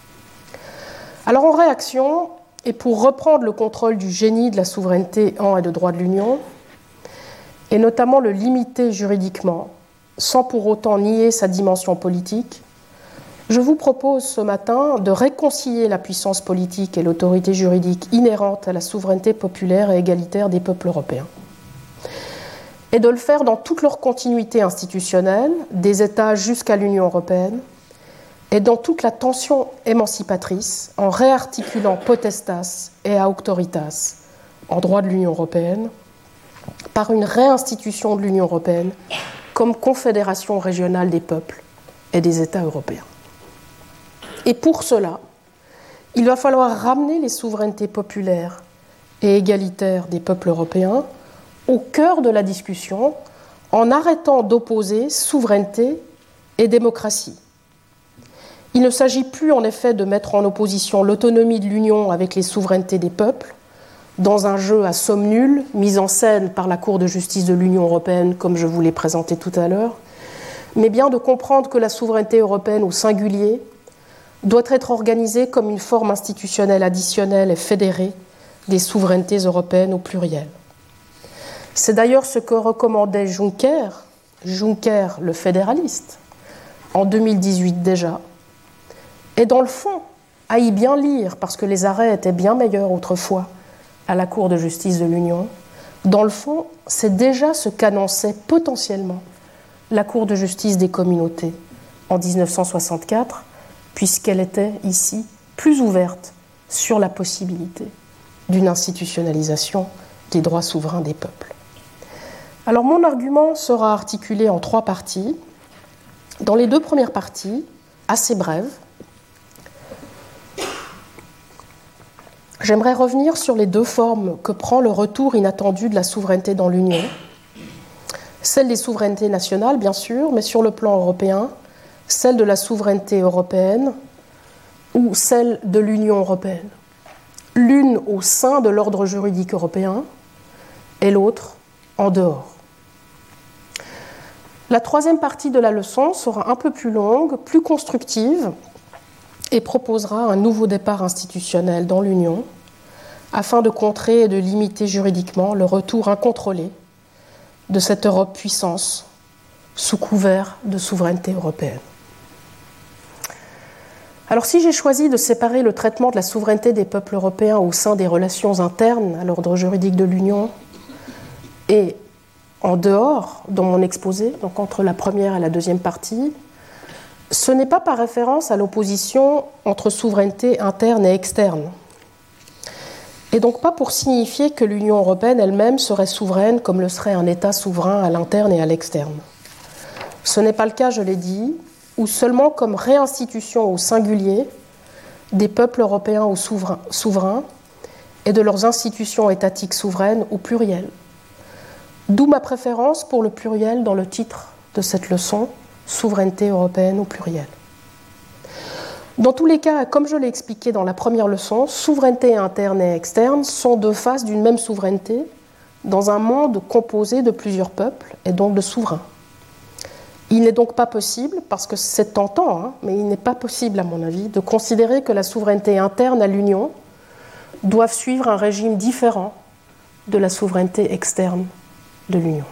Alors en réaction, et pour reprendre le contrôle du génie de la souveraineté en et de droit de l'Union, et notamment le limiter juridiquement, sans pour autant nier sa dimension politique, je vous propose ce matin de réconcilier la puissance politique et l'autorité juridique inhérente à la souveraineté populaire et égalitaire des peuples européens, et de le faire dans toute leur continuité institutionnelle, des États jusqu'à l'Union européenne, et dans toute la tension émancipatrice, en réarticulant potestas et auctoritas en droit de l'Union européenne, par une réinstitution de l'Union européenne comme confédération régionale des peuples et des États européens. Et pour cela, il va falloir ramener les souverainetés populaires et égalitaires des peuples européens au cœur de la discussion en arrêtant d'opposer souveraineté et démocratie. Il ne s'agit plus en effet de mettre en opposition l'autonomie de l'Union avec les souverainetés des peuples, dans un jeu à somme nulle, mis en scène par la Cour de justice de l'Union européenne, comme je vous l'ai présenté tout à l'heure, mais bien de comprendre que la souveraineté européenne au singulier doit être organisée comme une forme institutionnelle additionnelle et fédérée des souverainetés européennes au pluriel. C'est d'ailleurs ce que recommandait Juncker le fédéraliste, en 2018 déjà. Et dans le fond, à y bien lire, parce que les arrêts étaient bien meilleurs autrefois à la Cour de justice de l'Union, dans le fond, c'est déjà ce qu'annonçait potentiellement la Cour de justice des communautés en 1964, puisqu'elle était ici plus ouverte sur la possibilité d'une institutionnalisation des droits souverains des peuples. Alors mon argument sera articulé en 3 parties. Dans les 2 premières parties, assez brèves, j'aimerais revenir sur les 2 formes que prend le retour inattendu de la souveraineté dans l'Union. Celle des souverainetés nationales, bien sûr, mais sur le plan européen, celle de la souveraineté européenne ou celle de l'Union européenne. L'une au sein de l'ordre juridique européen et l'autre en dehors. La 3e partie de la leçon sera un peu plus longue, plus constructive et proposera un nouveau départ institutionnel dans l'Union afin de contrer et de limiter juridiquement le retour incontrôlé de cette Europe puissance sous couvert de souveraineté européenne. Alors si j'ai choisi de séparer le traitement de la souveraineté des peuples européens au sein des relations internes à l'ordre juridique de l'Union et en dehors, dans mon exposé, donc entre la première et la 2e partie, ce n'est pas par référence à l'opposition entre souveraineté interne et externe. Et donc pas pour signifier que l'Union européenne elle-même serait souveraine comme le serait un État souverain à l'interne et à l'externe. Ce n'est pas le cas, je l'ai dit, ou seulement comme réinstitution au singulier des peuples européens ou souverains et de leurs institutions étatiques souveraines au pluriel. D'où ma préférence pour le pluriel dans le titre de cette leçon, souveraineté européenne au pluriel. Dans tous les cas, comme je l'ai expliqué dans la première leçon, souveraineté interne et externe sont 2 faces d'une même souveraineté dans un monde composé de plusieurs peuples et donc de souverains. Il n'est donc pas possible, parce que c'est tentant, mais il n'est pas possible à mon avis, de considérer que la souveraineté interne à l'Union doive suivre un régime différent de la souveraineté externe de l'Union.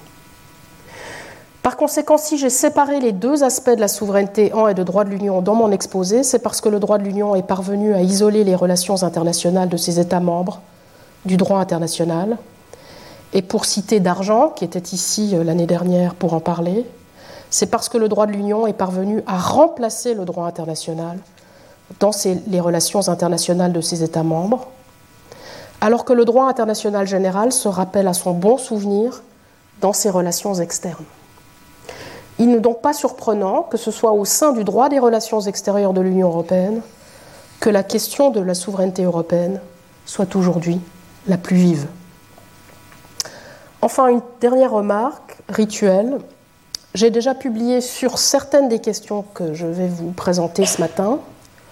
Par conséquent, si j'ai séparé les 2 aspects de la souveraineté en et de droit de l'Union dans mon exposé, c'est parce que le droit de l'Union est parvenu à isoler les relations internationales de ses États membres du droit international. Et pour citer Dargent, qui était ici l'année dernière pour en parler, c'est parce que le droit de l'Union est parvenu à remplacer le droit international dans les relations internationales de ses États membres, alors que le droit international général se rappelle à son bon souvenir dans ses relations externes. Il n'est donc pas surprenant que ce soit au sein du droit des relations extérieures de l'Union européenne que la question de la souveraineté européenne soit aujourd'hui la plus vive. Enfin, une dernière remarque rituelle. J'ai déjà publié sur certaines des questions que je vais vous présenter ce matin.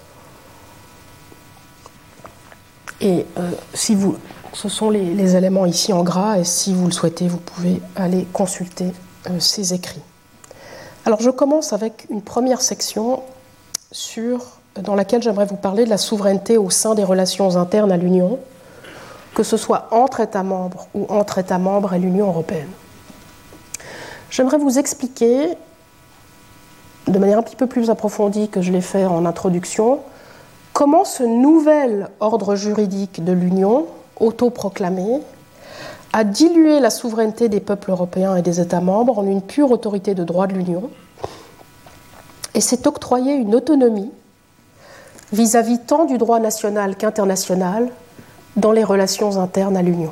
Et ce sont les éléments ici en gras, et si vous le souhaitez, vous pouvez aller consulter ces écrits. Alors je commence avec une première section dans laquelle j'aimerais vous parler de la souveraineté au sein des relations internes à l'Union, que ce soit entre États membres ou entre États membres et l'Union européenne. J'aimerais vous expliquer, de manière un petit peu plus approfondie que je l'ai fait en introduction, comment ce nouvel ordre juridique de l'Union, autoproclamé, a dilué la souveraineté des peuples européens et des États membres en une pure autorité de droit de l'Union et s'est octroyé une autonomie vis-à-vis tant du droit national qu'international dans les relations internes à l'Union.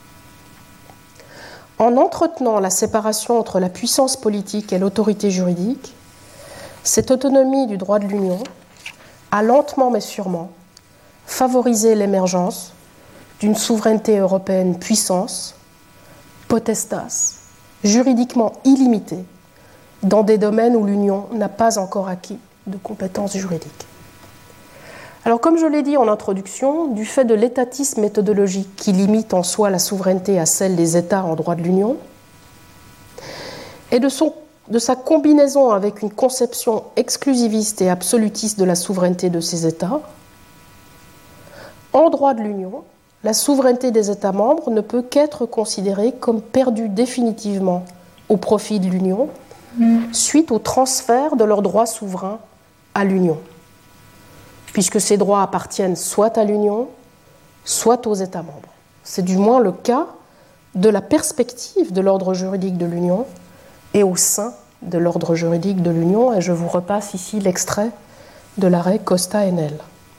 En entretenant la séparation entre la puissance politique et l'autorité juridique, cette autonomie du droit de l'Union a lentement mais sûrement favorisé l'émergence d'une souveraineté européenne puissance, potestas, juridiquement illimitée, dans des domaines où l'Union n'a pas encore acquis de compétences juridiques. Alors, comme je l'ai dit en introduction, du fait de l'étatisme méthodologique qui limite en soi la souveraineté à celle des États en droit de l'Union, et de sa combinaison avec une conception exclusiviste et absolutiste de la souveraineté de ces États, en droit de l'Union, la souveraineté des États membres ne peut qu'être considérée comme perdue définitivement au profit de l'Union, suite au transfert de leurs droits souverains à l'Union, puisque ces droits appartiennent soit à l'Union, soit aux États membres. C'est du moins le cas de la perspective de l'ordre juridique de l'Union et au sein de l'ordre juridique de l'Union, et je vous repasse ici l'extrait de l'arrêt Costa-Enel.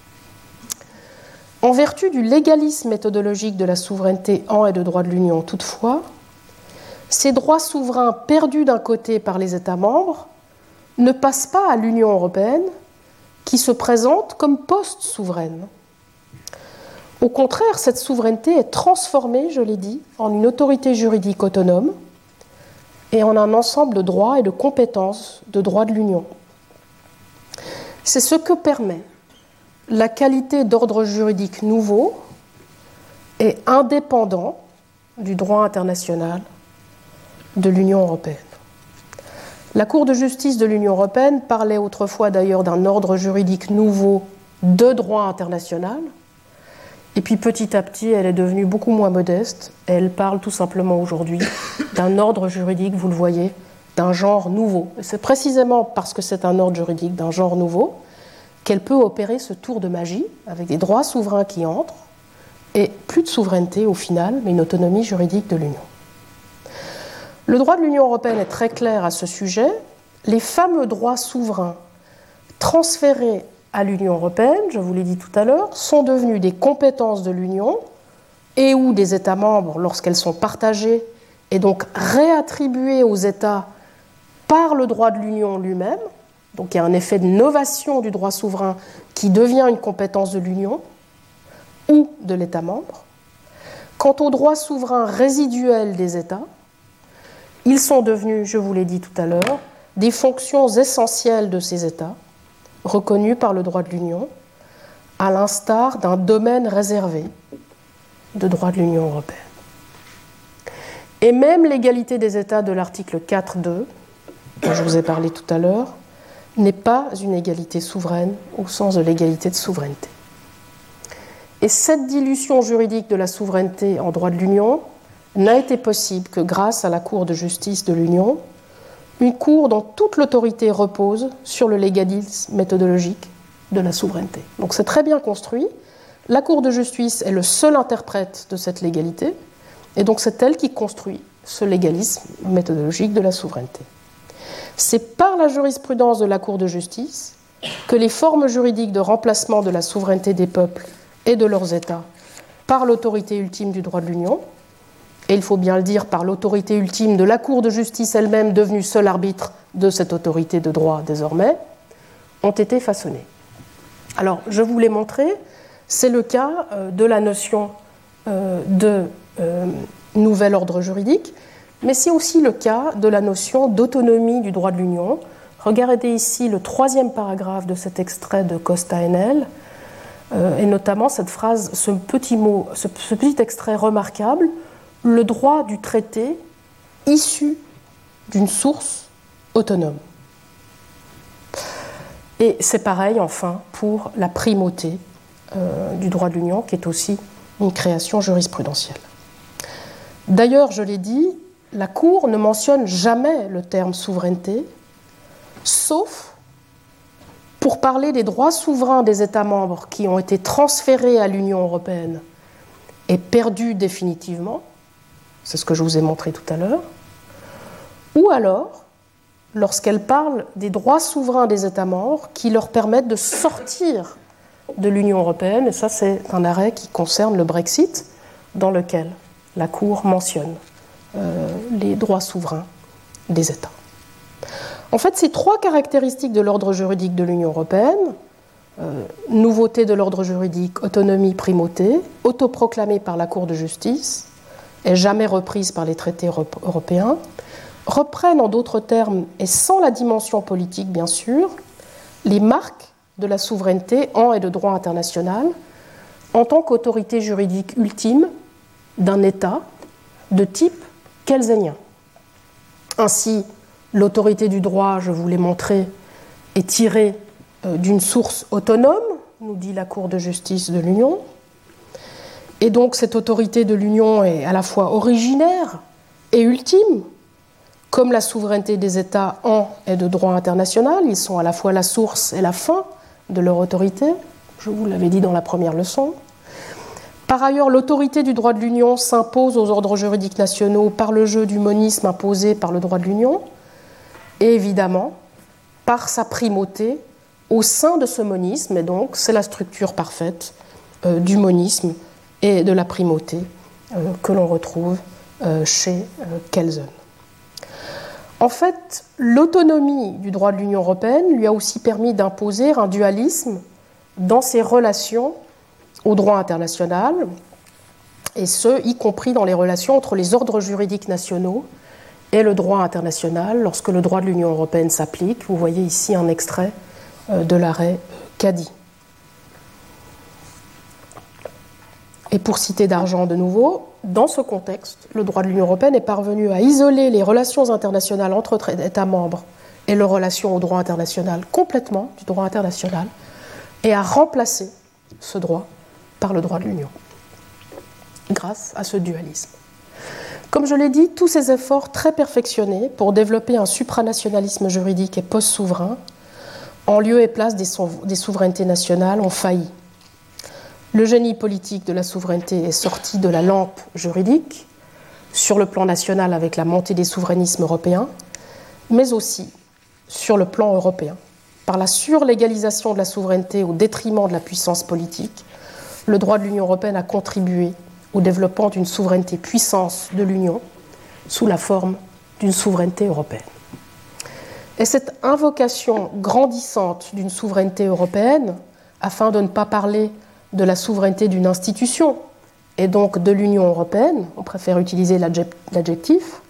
En vertu du légalisme méthodologique de la souveraineté en et de droit de l'Union, toutefois, ces droits souverains perdus d'un côté par les États membres ne passent pas à l'Union européenne, qui se présente comme post-souveraine. Au contraire, cette souveraineté est transformée, je l'ai dit, en une autorité juridique autonome et en un ensemble de droits et de compétences de droit de l'Union. C'est ce que permet la qualité d'ordre juridique nouveau et indépendant du droit international de l'Union européenne. La Cour de justice de l'Union européenne parlait autrefois d'ailleurs d'un ordre juridique nouveau de droit international, et puis petit à petit elle est devenue beaucoup moins modeste, et elle parle tout simplement aujourd'hui d'un ordre juridique, vous le voyez, d'un genre nouveau. Et c'est précisément parce que c'est un ordre juridique d'un genre nouveau qu'elle peut opérer ce tour de magie avec des droits souverains qui entrent et plus de souveraineté au final, mais une autonomie juridique de l'Union. Le droit de l'Union européenne est très clair à ce sujet. Les fameux droits souverains transférés à l'Union européenne, je vous l'ai dit tout à l'heure, sont devenus des compétences de l'Union et ou des États membres lorsqu'elles sont partagées et donc réattribuées aux États par le droit de l'Union lui-même. Donc il y a un effet de novation du droit souverain qui devient une compétence de l'Union ou de l'État membre. Quant aux droits souverains résiduels des États, ils sont devenus, je vous l'ai dit tout à l'heure, des fonctions essentielles de ces États, reconnues par le droit de l'Union, à l'instar d'un domaine réservé de droit de l'Union européenne. Et même l'égalité des États de l'article 4.2, dont je vous ai parlé tout à l'heure, n'est pas une égalité souveraine au sens de l'égalité de souveraineté. Et cette dilution juridique de la souveraineté en droit de l'Union n'a été possible que grâce à la Cour de justice de l'Union, une cour dont toute l'autorité repose sur le légalisme méthodologique de la souveraineté. Donc c'est très bien construit. La Cour de justice est le seul interprète de cette légalité, et donc c'est elle qui construit ce légalisme méthodologique de la souveraineté. C'est par la jurisprudence de la Cour de justice que les formes juridiques de remplacement de la souveraineté des peuples et de leurs États par l'autorité ultime du droit de l'Union, et il faut bien le dire, par l'autorité ultime de la Cour de justice elle-même, devenue seul arbitre de cette autorité de droit désormais, ont été façonnées. Alors, je vous l'ai montré, c'est le cas de la notion de nouvel ordre juridique, mais c'est aussi le cas de la notion d'autonomie du droit de l'Union. Regardez ici le 3e paragraphe de cet extrait de Costa-Enel, et notamment cette phrase, ce petit mot, ce petit extrait remarquable, le droit du traité issu d'une source autonome. Et c'est pareil, enfin, pour la primauté du droit de l'Union, qui est aussi une création jurisprudentielle. D'ailleurs, je l'ai dit, la Cour ne mentionne jamais le terme souveraineté, sauf pour parler des droits souverains des États membres qui ont été transférés à l'Union européenne et perdus définitivement, c'est ce que je vous ai montré tout à l'heure, ou alors lorsqu'elle parle des droits souverains des États membres qui leur permettent de sortir de l'Union européenne, et ça c'est un arrêt qui concerne le Brexit, dans lequel la Cour mentionne les droits souverains des États. En fait, ces trois caractéristiques de l'ordre juridique de l'Union européenne, nouveauté de l'ordre juridique, autonomie, primauté, autoproclamée par la Cour de justice, et jamais reprise par les traités européens, reprennent en d'autres termes, et sans la dimension politique bien sûr, les marques de la souveraineté en et de droit international en tant qu'autorité juridique ultime d'un État de type kelsénien. Ainsi, l'autorité du droit, je vous l'ai montré, est tirée d'une source autonome, nous dit la Cour de justice de l'Union, et donc cette autorité de l'Union est à la fois originaire et ultime, Comme la souveraineté des États en est de droit international, ils sont à la fois la source et la fin de leur autorité, je vous l'avais dit dans la première leçon. Par ailleurs, l'autorité du droit de l'Union s'impose aux ordres juridiques nationaux par le jeu du monisme imposé par le droit de l'Union, et évidemment par sa primauté au sein de ce monisme, et donc c'est la structure parfaite du monisme et de la primauté que l'on retrouve chez Kelsen. En fait, l'autonomie du droit de l'Union européenne lui a aussi permis d'imposer un dualisme dans ses relations au droit international, et ce, y compris dans les relations entre les ordres juridiques nationaux et le droit international, lorsque le droit de l'Union européenne s'applique. Vous voyez ici un extrait de l'arrêt Caddy. Et pour citer d'Argent de nouveau, dans ce contexte, le droit de l'Union européenne est parvenu à isoler les relations internationales entre États membres et leurs relations au droit international complètement du droit international, et à remplacer ce droit par le droit de l'Union, grâce à ce dualisme. Comme je l'ai dit, tous ces efforts très perfectionnés pour développer un supranationalisme juridique et post-souverain, en lieu et place des souverainetés nationales, ont failli. Le génie politique de la souveraineté est sorti de la lampe juridique, sur le plan national avec la montée des souverainismes européens, mais aussi sur le plan européen. Par la surlégalisation de la souveraineté au détriment de la puissance politique, le droit de l'Union européenne a contribué au développement d'une souveraineté puissance de l'Union sous la forme d'une souveraineté européenne. Et cette invocation grandissante d'une souveraineté européenne, afin de ne pas parler de la souveraineté d'une institution, et donc de l'Union européenne, on préfère utiliser l'adjectif,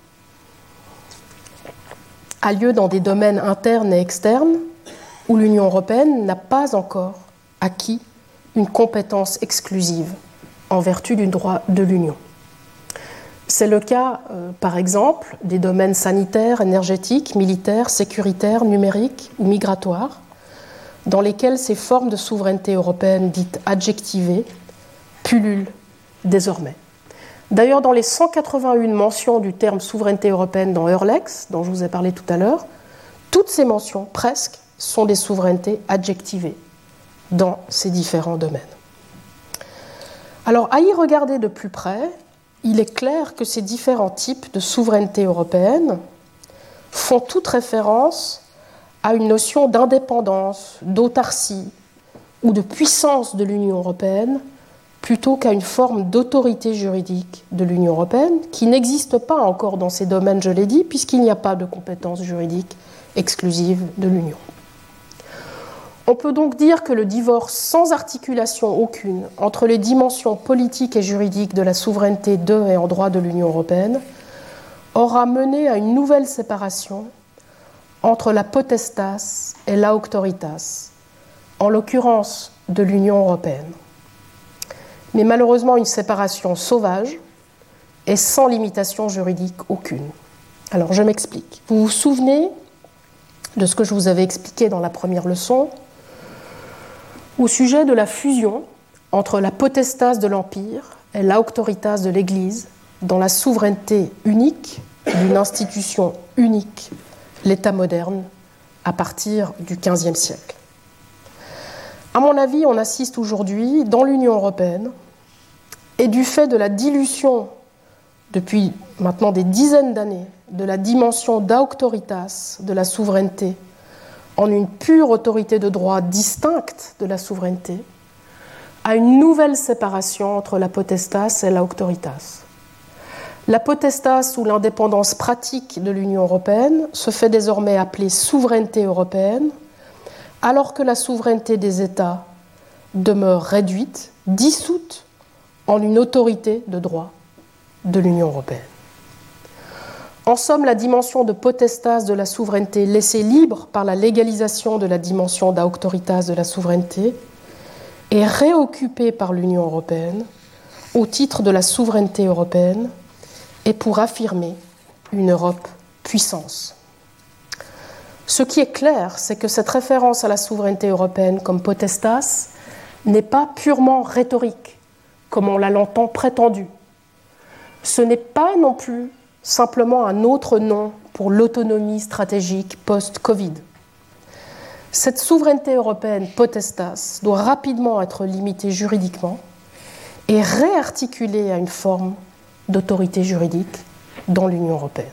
a lieu dans des domaines internes et externes où l'Union européenne n'a pas encore acquis une compétence exclusive en vertu du droit de l'Union. C'est le cas, par exemple, des domaines sanitaires, énergétiques, militaires, sécuritaires, numériques ou migratoires, dans lesquels ces formes de souveraineté européenne dites adjectivées pullulent désormais. D'ailleurs, dans les 181 mentions du terme souveraineté européenne dans Eurlex, dont je vous ai parlé tout à l'heure, toutes ces mentions, presque, sont des souverainetés adjectivées dans ces différents domaines. Alors, à y regarder de plus près, il est clair que ces différents types de souveraineté européenne font toute référence à une notion d'indépendance, d'autarcie ou de puissance de l'Union européenne, plutôt qu'à une forme d'autorité juridique de l'Union européenne, qui n'existe pas encore dans ces domaines, je l'ai dit, puisqu'il n'y a pas de compétence juridique exclusive de l'Union. On peut donc dire que le divorce sans articulation aucune entre les dimensions politiques et juridiques de la souveraineté de et en droit de l'Union européenne aura mené à une nouvelle séparation entre la potestas et l'auctoritas, en l'occurrence de l'Union européenne. Mais malheureusement une séparation sauvage et sans limitation juridique aucune. Alors je m'explique. Vous vous souvenez de ce que je vous avais expliqué dans la première leçon au sujet de la fusion entre la potestas de l'Empire et l'auctoritas de l'Église dans la souveraineté unique d'une institution unique, l'État moderne, à partir du XVe siècle. À mon avis, on assiste aujourd'hui, dans l'Union européenne, et du fait de la dilution, depuis maintenant des dizaines d'années, de la dimension d'auctoritas de la souveraineté en une pure autorité de droit distincte de la souveraineté, à une nouvelle séparation entre la potestas et l'auctoritas. La potestas, ou l'indépendance pratique de l'Union européenne, se fait désormais appeler souveraineté européenne, alors que la souveraineté des États demeure réduite, dissoute en une autorité de droit de l'Union européenne. En somme, la dimension de potestas de la souveraineté laissée libre par la légalisation de la dimension d'auctoritas de la souveraineté est réoccupée par l'Union européenne au titre de la souveraineté européenne et pour affirmer une Europe puissance. Ce qui est clair, c'est que cette référence à la souveraineté européenne comme potestas n'est pas purement rhétorique, comme on l'entend prétendu. Ce n'est pas non plus simplement un autre nom pour l'autonomie stratégique post-Covid. Cette souveraineté européenne potestas doit rapidement être limitée juridiquement et réarticulée à une forme d'autorité juridique dans l'Union européenne.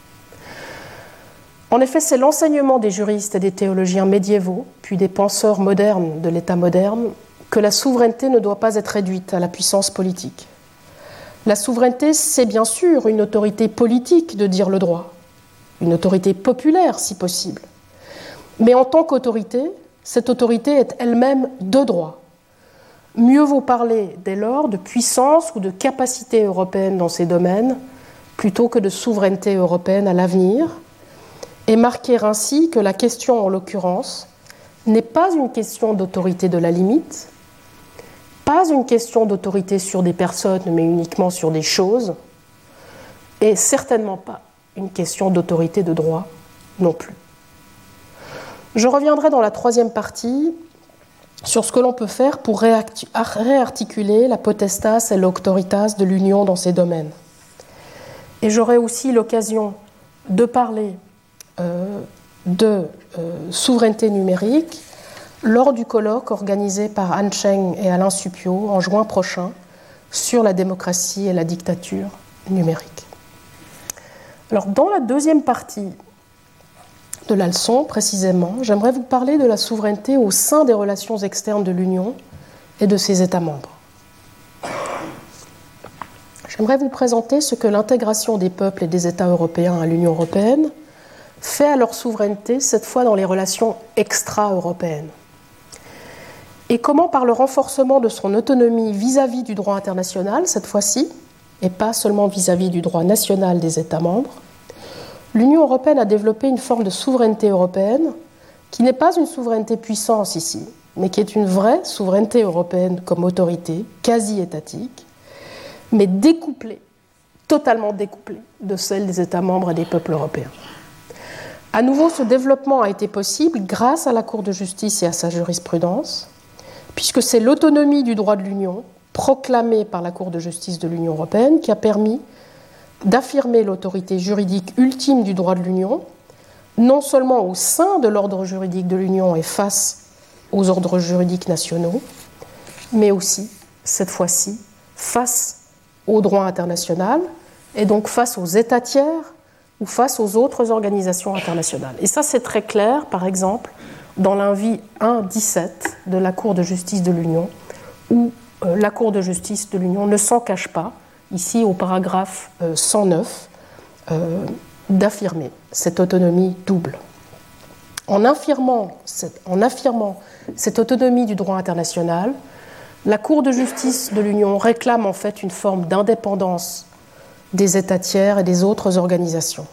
En effet, c'est l'enseignement des juristes et des théologiens médiévaux, puis des penseurs modernes de l'État moderne, que la souveraineté ne doit pas être réduite à la puissance politique. La souveraineté, c'est bien sûr une autorité politique de dire le droit, une autorité populaire si possible. Mais en tant qu'autorité, cette autorité est elle-même de droit. Mieux vaut parler dès lors de puissance ou de capacité européenne dans ces domaines, plutôt que de souveraineté européenne à l'avenir, et marquer ainsi que la question en l'occurrence n'est pas une question d'autorité de la limite, pas une question d'autorité sur des personnes, mais uniquement sur des choses, et certainement pas une question d'autorité de droit non plus. Je reviendrai dans la troisième partie sur ce que l'on peut faire pour réarticuler la potestas et l'auctoritas de l'Union dans ces domaines. Et j'aurai aussi l'occasion de parler de souveraineté numérique lors du colloque organisé par Anne Cheng et Alain Suppiot en juin prochain sur la démocratie et la dictature numérique. Alors, dans la deuxième partie de la leçon, précisément, j'aimerais vous parler de la souveraineté au sein des relations externes de l'Union et de ses États membres. J'aimerais vous présenter ce que l'intégration des peuples et des États européens à l'Union européenne fait à leur souveraineté, cette fois dans les relations extra-européennes. Et comment, par le renforcement de son autonomie vis-à-vis du droit international, cette fois-ci, et pas seulement vis-à-vis du droit national des États membres, l'Union européenne a développé une forme de souveraineté européenne qui n'est pas une souveraineté puissance ici, mais qui est une vraie souveraineté européenne comme autorité quasi-étatique, mais découplée, totalement découplée de celle des États membres et des peuples européens. À nouveau, ce développement a été possible grâce à la Cour de justice et à sa jurisprudence, puisque c'est l'autonomie du droit de l'Union, proclamée par la Cour de justice de l'Union européenne, qui a permis d'affirmer l'autorité juridique ultime du droit de l'Union, non seulement au sein de l'ordre juridique de l'Union et face aux ordres juridiques nationaux, mais aussi, cette fois-ci, face au droit international, et donc face aux États tiers ou face aux autres organisations internationales. Et ça, c'est très clair, par exemple, dans l'avis 1.17 de la Cour de justice de l'Union, où la Cour de justice de l'Union ne s'en cache pas, ici au paragraphe 109, d'affirmer cette autonomie double. En affirmant cette autonomie du droit international, la Cour de justice de l'Union réclame en fait une forme d'indépendance des États tiers et des autres organisations.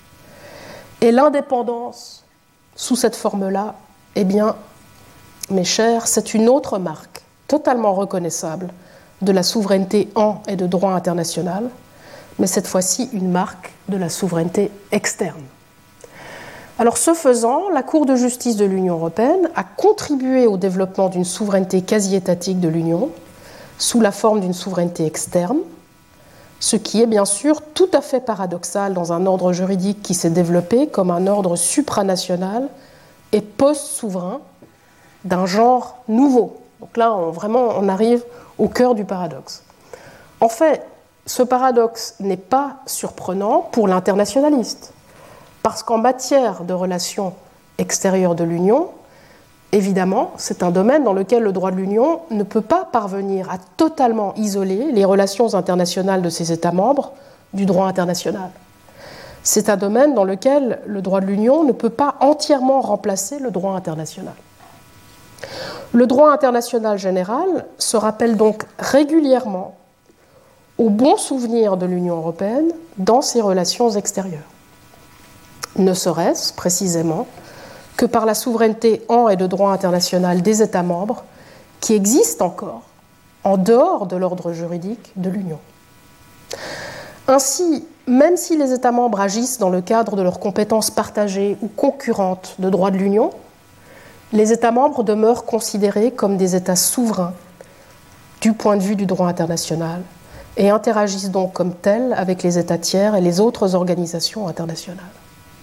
Et l'indépendance, sous cette forme-là, eh bien, mes chers, c'est une autre marque totalement reconnaissable de la souveraineté en et de droit international, mais cette fois-ci une marque de la souveraineté externe. Alors, ce faisant, la Cour de justice de l'Union européenne a contribué au développement d'une souveraineté quasi-étatique de l'Union sous la forme d'une souveraineté externe, ce qui est bien sûr tout à fait paradoxal dans un ordre juridique qui s'est développé comme un ordre supranational et post-souverain d'un genre nouveau. Donc là, on arrive au cœur du paradoxe. En fait, ce paradoxe n'est pas surprenant pour l'internationaliste, parce qu'en matière de relations extérieures de l'Union, évidemment, c'est un domaine dans lequel le droit de l'Union ne peut pas parvenir à totalement isoler les relations internationales de ses États membres du droit international. C'est un domaine dans lequel le droit de l'Union ne peut pas entièrement remplacer le droit international. Le droit international général se rappelle donc régulièrement au bon souvenir de l'Union européenne dans ses relations extérieures. Ne serait-ce précisément que par la souveraineté en et de droit international des États membres qui existent encore en dehors de l'ordre juridique de l'Union. Ainsi, même si les États membres agissent dans le cadre de leurs compétences partagées ou concurrentes de droit de l'Union, les États membres demeurent considérés comme des États souverains du point de vue du droit international et interagissent donc comme tels avec les États tiers et les autres organisations internationales.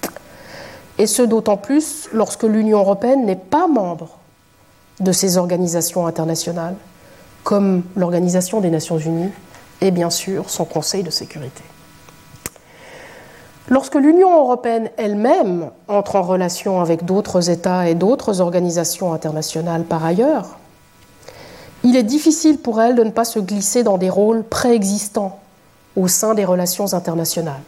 et ce d'autant plus lorsque l'Union européenne n'est pas membre de ces organisations internationales, comme l'Organisation des Nations Unies et bien sûr son Conseil de sécurité. Lorsque l'Union européenne elle-même entre en relation avec d'autres États et d'autres organisations internationales par ailleurs, il est difficile pour elle de ne pas se glisser dans des rôles préexistants au sein des relations internationales.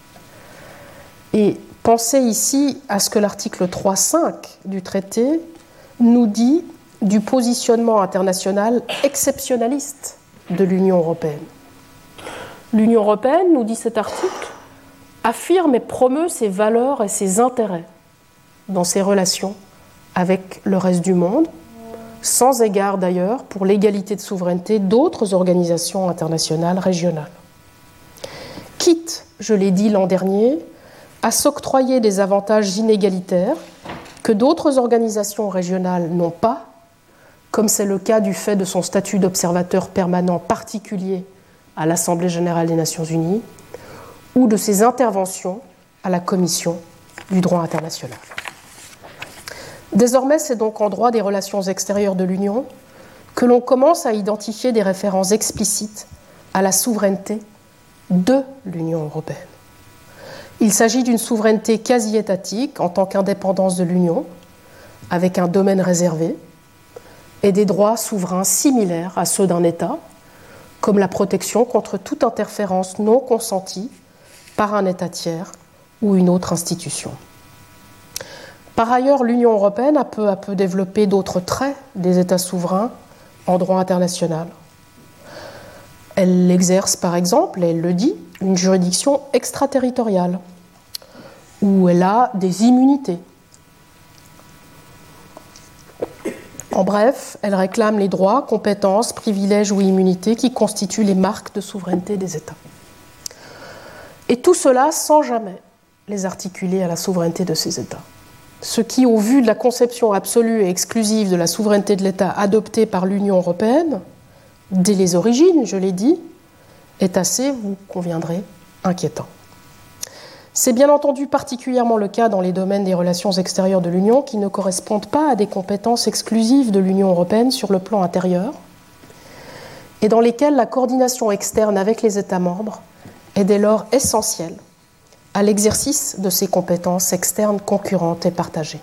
Et pensez ici à ce que l'article 3.5 du traité nous dit du positionnement international exceptionnaliste de l'Union européenne. L'Union européenne, nous dit cet article, affirme et promeut ses valeurs et ses intérêts dans ses relations avec le reste du monde, sans égard d'ailleurs pour l'égalité de souveraineté d'autres organisations internationales régionales. Quitte, je l'ai dit l'an dernier, à s'octroyer des avantages inégalitaires que d'autres organisations régionales n'ont pas, comme c'est le cas du fait de son statut d'observateur permanent particulier à l'Assemblée générale des Nations unies, ou de ses interventions à la Commission du droit international. Désormais, c'est donc en droit des relations extérieures de l'Union que l'on commence à identifier des références explicites à la souveraineté de l'Union européenne. Il s'agit d'une souveraineté quasi-étatique en tant qu'indépendance de l'Union, avec un domaine réservé, et des droits souverains similaires à ceux d'un État, comme la protection contre toute interférence non consentie par un État tiers ou une autre institution. Par ailleurs, l'Union européenne a peu à peu développé d'autres traits des États souverains en droit international. Elle exerce par exemple, et elle le dit, une juridiction extraterritoriale, où elle a des immunités. En bref, elle réclame les droits, compétences, privilèges ou immunités qui constituent les marques de souveraineté des États. Et tout cela sans jamais les articuler à la souveraineté de ces États. Ce qui, au vu de la conception absolue et exclusive de la souveraineté de l'État adoptée par l'Union européenne, dès les origines, je l'ai dit, est assez, vous conviendrez, inquiétant. C'est bien entendu particulièrement le cas dans les domaines des relations extérieures de l'Union qui ne correspondent pas à des compétences exclusives de l'Union européenne sur le plan intérieur et dans lesquelles la coordination externe avec les États membres est dès lors essentielle à l'exercice de ces compétences externes concurrentes et partagées.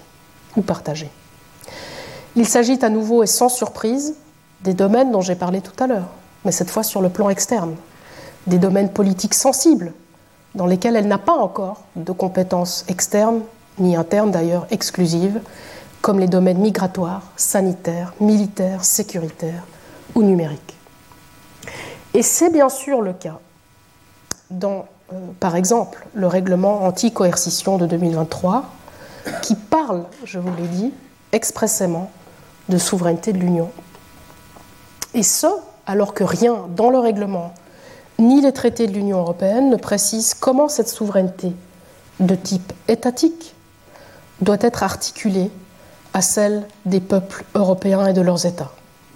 Il s'agit à nouveau et sans surprise des domaines dont j'ai parlé tout à l'heure, mais cette fois sur le plan externe, des domaines politiques sensibles dans lesquels elle n'a pas encore de compétences externes, ni internes d'ailleurs, exclusives, comme les domaines migratoires, sanitaires, militaires, sécuritaires ou numériques. Et c'est bien sûr le cas dans, par exemple, le règlement anti-coercition de 2023, qui parle, je vous l'ai dit, expressément de souveraineté de l'Union. Et ce, alors que rien dans le règlement ni les traités de l'Union européenne ne précisent comment cette souveraineté de type étatique doit être articulée à celle des peuples européens et de leurs États.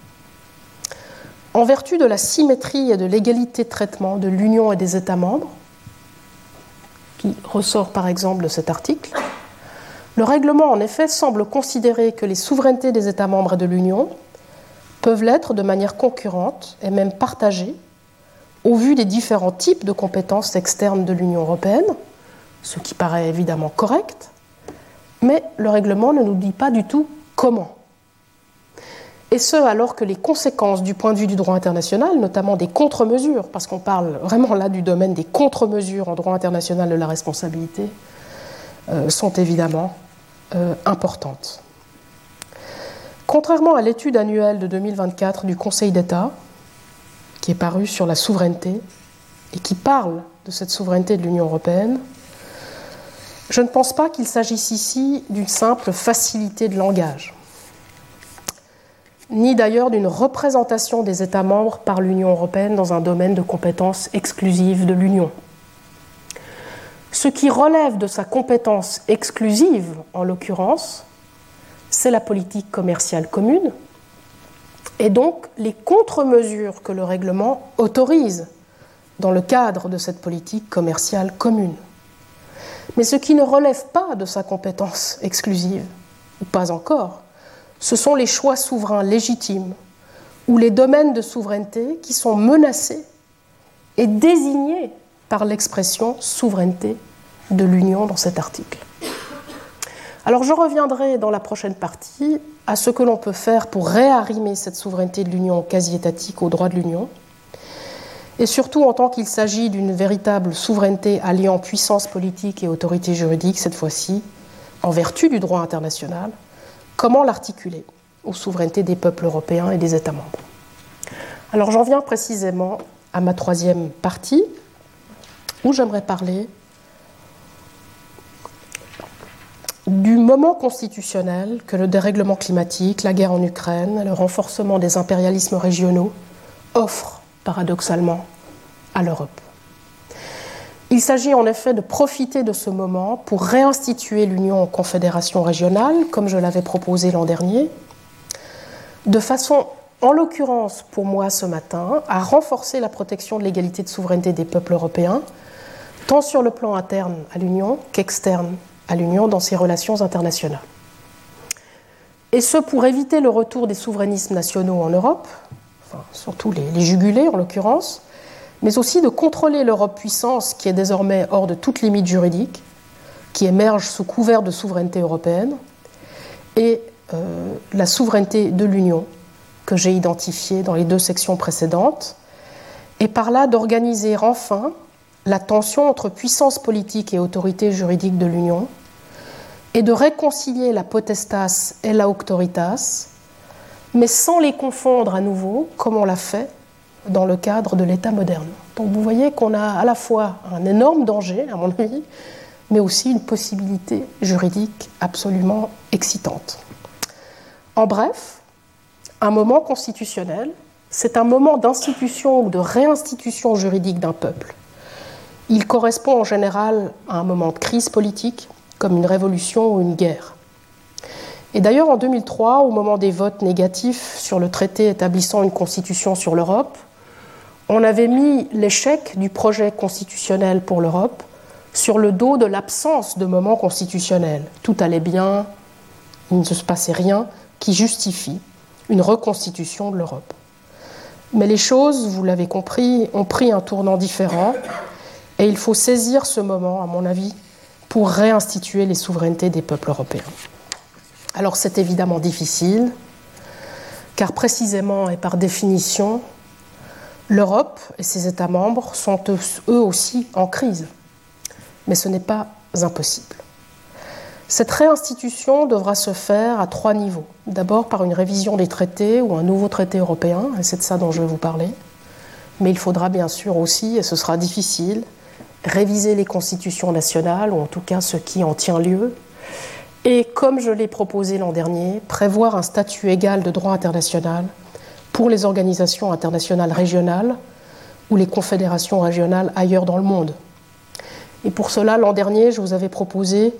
En vertu de la symétrie et de l'égalité de traitement de l'Union et des États membres, qui ressort par exemple de cet article, le règlement en effet semble considérer que les souverainetés des États membres et de l'Union peuvent l'être de manière concurrente et même partagée au vu des différents types de compétences externes de l'Union européenne, ce qui paraît évidemment correct, mais le règlement ne nous dit pas du tout comment. Et ce, alors que les conséquences du point de vue du droit international, notamment des contre-mesures, parce qu'on parle vraiment là du domaine des contre-mesures en droit international de la responsabilité, sont évidemment importantes. Contrairement à l'étude annuelle de 2024 du Conseil d'État, qui est parue sur la souveraineté et qui parle de cette souveraineté de l'Union européenne, je ne pense pas qu'il s'agisse ici d'une simple facilité de langage, ni d'ailleurs d'une représentation des États membres par l'Union européenne dans un domaine de compétence exclusive de l'Union. Ce qui relève de sa compétence exclusive, en l'occurrence, c'est la politique commerciale commune, et donc les contre-mesures que le règlement autorise dans le cadre de cette politique commerciale commune. Mais ce qui ne relève pas de sa compétence exclusive, ou pas encore, ce sont les choix souverains légitimes ou les domaines de souveraineté qui sont menacés et désignés par l'expression souveraineté de l'Union dans cet article. Alors je reviendrai dans la prochaine partie à ce que l'on peut faire pour réarrimer cette souveraineté de l'Union quasi-étatique au droit de l'Union, et surtout en tant qu'il s'agit d'une véritable souveraineté alliant puissance politique et autorité juridique, cette fois-ci, en vertu du droit international, comment l'articuler aux souverainetés des peuples européens et des États membres. Alors j'en viens précisément à ma troisième partie, où j'aimerais parler du moment constitutionnel que le dérèglement climatique, la guerre en Ukraine, le renforcement des impérialismes régionaux offrent paradoxalement à l'Europe. Il s'agit en effet de profiter de ce moment pour réinstituer l'Union en confédération régionale, comme je l'avais proposé l'an dernier, de façon, en l'occurrence pour moi ce matin, à renforcer la protection de l'égalité de souveraineté des peuples européens, tant sur le plan interne à l'Union qu'externe à l'Union dans ses relations internationales. Et ce pour éviter le retour des souverainismes nationaux en Europe, enfin, surtout les jugulés en l'occurrence, mais aussi de contrôler l'Europe puissance qui est désormais hors de toute limite juridique, qui émerge sous couvert de souveraineté européenne, et la souveraineté de l'Union que j'ai identifiée dans les deux sections précédentes, et par là d'organiser enfin la tension entre puissance politique et autorité juridique de l'Union, et de réconcilier la potestas et la auctoritas, mais sans les confondre à nouveau, comme on l'a fait dans le cadre de l'État moderne. Donc vous voyez qu'on a à la fois un énorme danger, à mon avis, mais aussi une possibilité juridique absolument excitante. En bref, un moment constitutionnel, c'est un moment d'institution ou de réinstitution juridique d'un peuple. Il correspond en général à un moment de crise politique, comme une révolution ou une guerre. Et d'ailleurs, en 2003, au moment des votes négatifs sur le traité établissant une constitution sur l'Europe, on avait mis l'échec du projet constitutionnel pour l'Europe sur le dos de l'absence de moment constitutionnel. Tout allait bien, il ne se passait rien qui justifie une reconstitution de l'Europe. Mais les choses, vous l'avez compris, ont pris un tournant différent et il faut saisir ce moment, à mon avis, pour réinstituer les souverainetés des peuples européens. Alors c'est évidemment difficile, car précisément et par définition, l'Europe et ses États membres sont eux aussi en crise. Mais ce n'est pas impossible. Cette réinstitution devra se faire à 3 niveaux. D'abord par une révision des traités ou un nouveau traité européen, et c'est de ça dont je vais vous parler. Mais il faudra bien sûr aussi, et ce sera difficile, réviser les constitutions nationales, ou en tout cas ce qui en tient lieu, et comme je l'ai proposé l'an dernier, prévoir un statut égal de droit international pour les organisations internationales régionales ou les confédérations régionales ailleurs dans le monde. Et pour cela, l'an dernier, je vous avais proposé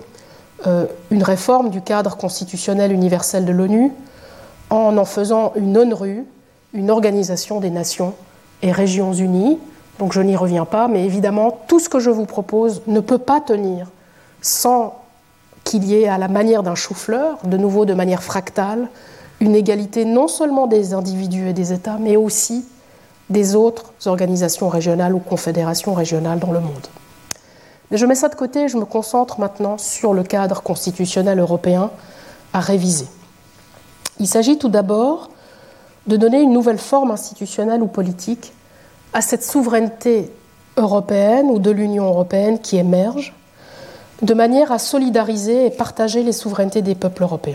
une réforme du cadre constitutionnel universel de l'ONU en faisant une ONRU, une organisation des nations et régions unies. Donc je n'y reviens pas, mais évidemment, tout ce que je vous propose ne peut pas tenir sans qu'il y ait, à la manière d'un chou-fleur, de nouveau de manière fractale, une égalité non seulement des individus et des États, mais aussi des autres organisations régionales ou confédérations régionales dans le monde. Mais je mets ça de côté et je me concentre maintenant sur le cadre constitutionnel européen à réviser. Il s'agit tout d'abord de donner une nouvelle forme institutionnelle ou politique à cette souveraineté européenne ou de l'Union européenne qui émerge, de manière à solidariser et partager les souverainetés des peuples européens.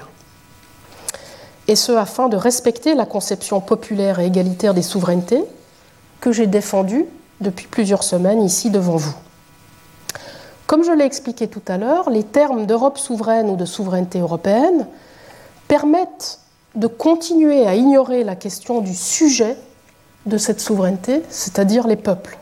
Et ce, afin de respecter la conception populaire et égalitaire des souverainetés que j'ai défendue depuis plusieurs semaines ici devant vous. Comme je l'ai expliqué tout à l'heure, les termes d'Europe souveraine ou de souveraineté européenne permettent de continuer à ignorer la question du sujet de cette souveraineté, c'est-à-dire les peuples.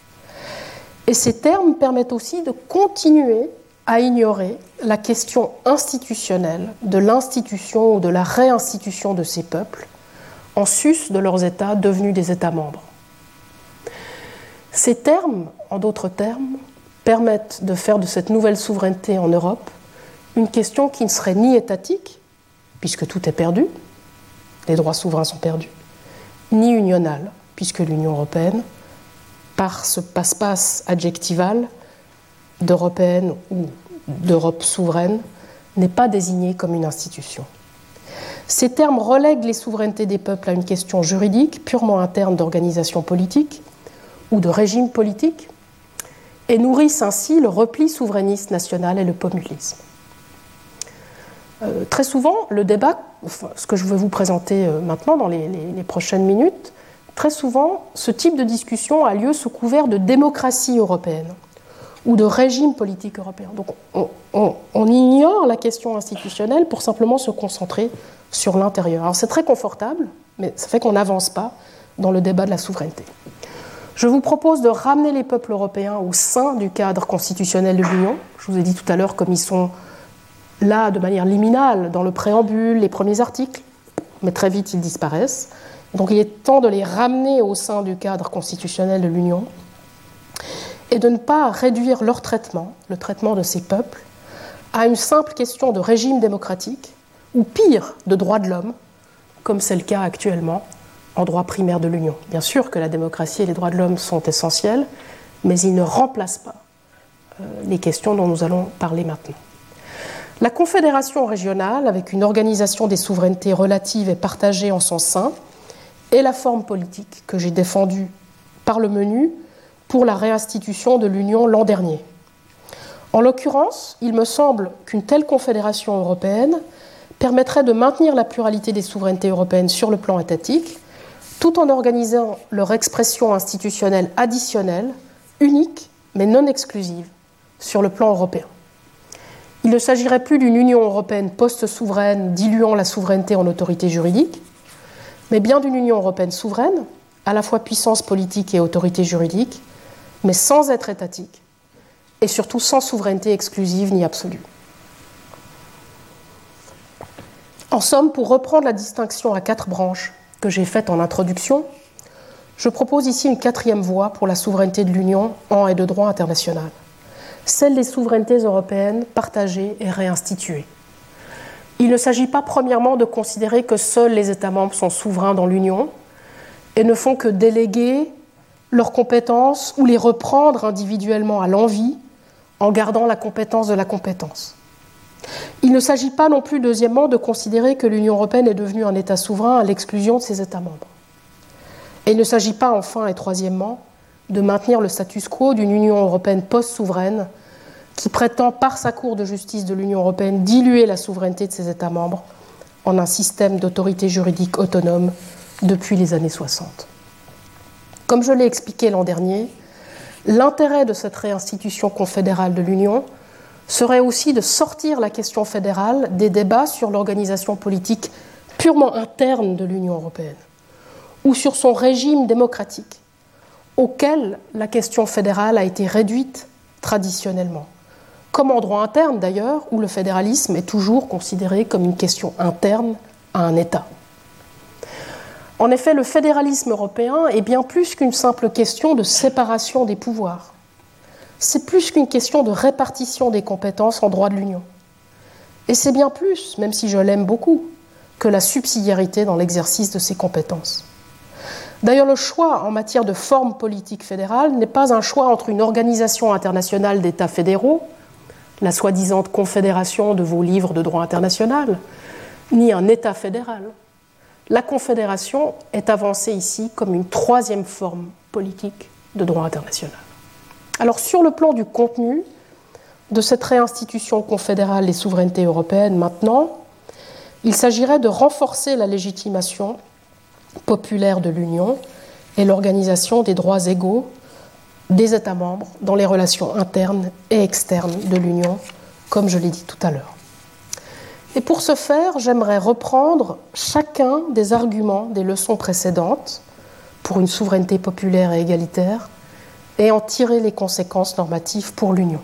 Et ces termes permettent aussi de continuer à ignorer la question institutionnelle de l'institution ou de la réinstitution de ces peuples en sus de leurs États devenus des États membres. Ces termes, en d'autres termes, permettent de faire de cette nouvelle souveraineté en Europe une question qui ne serait ni étatique, puisque tout est perdu, les droits souverains sont perdus, ni unionale, puisque l'Union européenne, par ce passe-passe adjectival d'européenne ou d'Europe souveraine, n'est pas désignée comme une institution. Ces termes relèguent les souverainetés des peuples à une question juridique, purement interne d'organisation politique ou de régime politique, et nourrissent ainsi le repli souverainiste national et le populisme. Très souvent, le débat, ce que je vais vous présenter maintenant dans les prochaines minutes, très souvent, ce type de discussion a lieu sous couvert de démocratie européenne ou de régime politique européen. Donc on ignore la question institutionnelle pour simplement se concentrer sur l'intérieur. Alors c'est très confortable, mais ça fait qu'on n'avance pas dans le débat de la souveraineté. Je vous propose de ramener les peuples européens au sein du cadre constitutionnel de l'Union. Je vous ai dit tout à l'heure comme ils sont là de manière liminale dans le préambule, les premiers articles, mais très vite ils disparaissent. Donc il est temps de les ramener au sein du cadre constitutionnel de l'Union et de ne pas réduire leur traitement, le traitement de ces peuples, à une simple question de régime démocratique ou pire, de droits de l'homme, comme c'est le cas actuellement en droit primaire de l'Union. Bien sûr que la démocratie et les droits de l'homme sont essentiels, mais ils ne remplacent pas les questions dont nous allons parler maintenant. La confédération régionale, avec une organisation des souverainetés relatives et partagées en son sein, est la forme politique que j'ai défendue par le menu pour la réinstitution de l'Union l'an dernier. En l'occurrence, il me semble qu'une telle confédération européenne permettrait de maintenir la pluralité des souverainetés européennes sur le plan étatique, tout en organisant leur expression institutionnelle additionnelle, unique mais non exclusive, sur le plan européen. Il ne s'agirait plus d'une Union européenne post-souveraine diluant la souveraineté en autorité juridique, mais bien d'une Union européenne souveraine, à la fois puissance politique et autorité juridique, mais sans être étatique, et surtout sans souveraineté exclusive ni absolue. En somme, pour reprendre la distinction à 4 branches que j'ai faite en introduction, je propose ici une 4e voie pour la souveraineté de l'Union en et de droit international, celle des souverainetés européennes partagées et réinstituées. Il ne s'agit pas premièrement de considérer que seuls les États membres sont souverains dans l'Union et ne font que déléguer leurs compétences ou les reprendre individuellement à l'envi en gardant la compétence de la compétence. Il ne s'agit pas non plus, deuxièmement, de considérer que l'Union européenne est devenue un État souverain à l'exclusion de ses États membres. Et il ne s'agit pas, enfin et troisièmement, de maintenir le status quo d'une Union européenne post-souveraine qui prétend, par sa Cour de justice de l'Union européenne, diluer la souveraineté de ses États membres en un système d'autorité juridique autonome depuis les années 60. Comme je l'ai expliqué l'an dernier, l'intérêt de cette réinstitution confédérale de l'Union serait aussi de sortir la question fédérale des débats sur l'organisation politique purement interne de l'Union européenne ou sur son régime démocratique, auquel la question fédérale a été réduite traditionnellement. Comme en droit interne d'ailleurs, où le fédéralisme est toujours considéré comme une question interne à un État. En effet, le fédéralisme européen est bien plus qu'une simple question de séparation des pouvoirs. C'est plus qu'une question de répartition des compétences en droit de l'Union. Et c'est bien plus, même si je l'aime beaucoup, que la subsidiarité dans l'exercice de ces compétences. D'ailleurs, le choix en matière de forme politique fédérale n'est pas un choix entre une organisation internationale d'États fédéraux, la soi-disant confédération de vos livres de droit international, ni un État fédéral. La confédération est avancée ici comme une 3e forme politique de droit international. Alors, sur le plan du contenu de cette réinstitution confédérale des souverainetés européennes maintenant, il s'agirait de renforcer la légitimation populaire de l'Union et l'organisation des droits égaux des États membres dans les relations internes et externes de l'Union, comme je l'ai dit tout à l'heure. Et pour ce faire, j'aimerais reprendre chacun des arguments des leçons précédentes pour une souveraineté populaire et égalitaire et en tirer les conséquences normatives pour l'Union.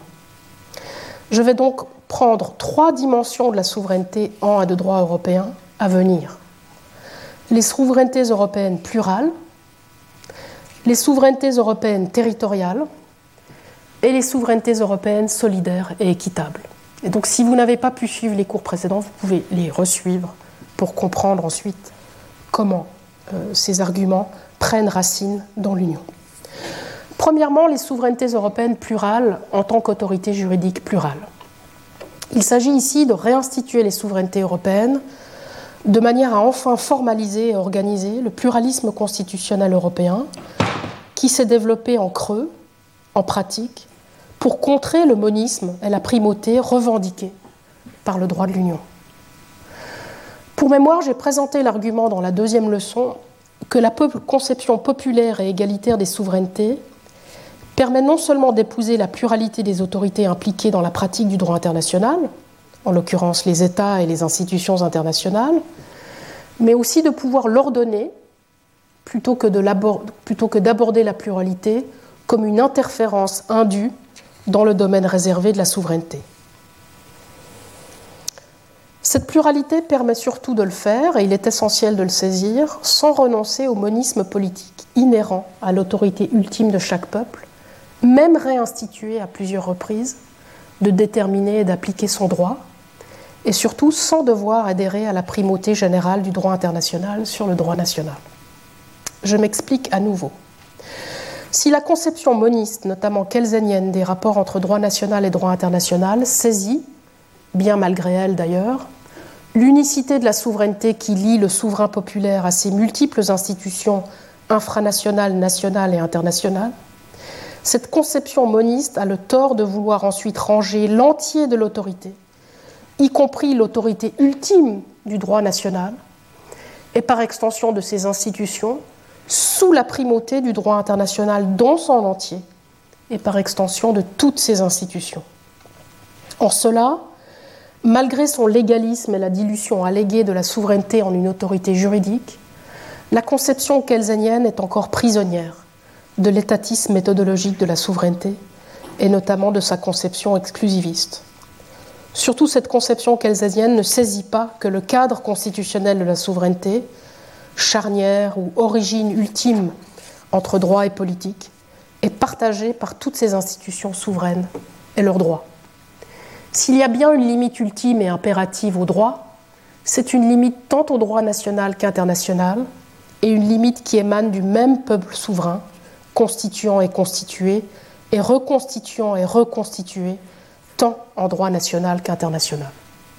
Je vais donc prendre 3 dimensions de la souveraineté en et de droit européen à venir. Les souverainetés européennes plurales, les souverainetés européennes territoriales et les souverainetés européennes solidaires et équitables. Et donc si vous n'avez pas pu suivre les cours précédents, vous pouvez les resuivre pour comprendre ensuite comment ces arguments prennent racine dans l'Union. Premièrement, les souverainetés européennes plurales en tant qu'autorité juridique plurale. Il s'agit ici de réinstituer les souverainetés européennes de manière à enfin formaliser et organiser le pluralisme constitutionnel européen qui s'est développé en creux, en pratique, pour contrer le monisme et la primauté revendiquée par le droit de l'Union. Pour mémoire, j'ai présenté l'argument dans la deuxième leçon que la conception populaire et égalitaire des souverainetés permet non seulement d'épouser la pluralité des autorités impliquées dans la pratique du droit international, en l'occurrence les États et les institutions internationales, mais aussi de pouvoir l'ordonner plutôt que d'aborder la pluralité comme une interférence indue dans le domaine réservé de la souveraineté. Cette pluralité permet surtout de le faire, et il est essentiel de le saisir, sans renoncer au monisme politique inhérent à l'autorité ultime de chaque peuple, même réinstitué à plusieurs reprises, de déterminer et d'appliquer son droit, et surtout sans devoir adhérer à la primauté générale du droit international sur le droit national. Je m'explique à nouveau. Si la conception moniste, notamment kelsenienne, des rapports entre droit national et droit international saisit, bien malgré elle d'ailleurs, l'unicité de la souveraineté qui lie le souverain populaire à ses multiples institutions infranationales, nationales et internationales, cette conception moniste a le tort de vouloir ensuite ranger l'entier de l'autorité, y compris l'autorité ultime du droit national, et par extension de ses institutions, sous la primauté du droit international dans son entier, et par extension de toutes ses institutions. En cela, malgré son légalisme et la dilution alléguée de la souveraineté en une autorité juridique, la conception kelsenienne est encore prisonnière de l'étatisme méthodologique de la souveraineté, et notamment de sa conception exclusiviste. Surtout, cette conception kelsenienne ne saisit pas que le cadre constitutionnel de la souveraineté, charnière ou origine ultime entre droit et politique, est partagé par toutes ces institutions souveraines et leurs droits. S'il y a bien une limite ultime et impérative au droit, c'est une limite tant au droit national qu'international, et une limite qui émane du même peuple souverain, constituant et constitué, et reconstituant et reconstitué, tant en droit national qu'international.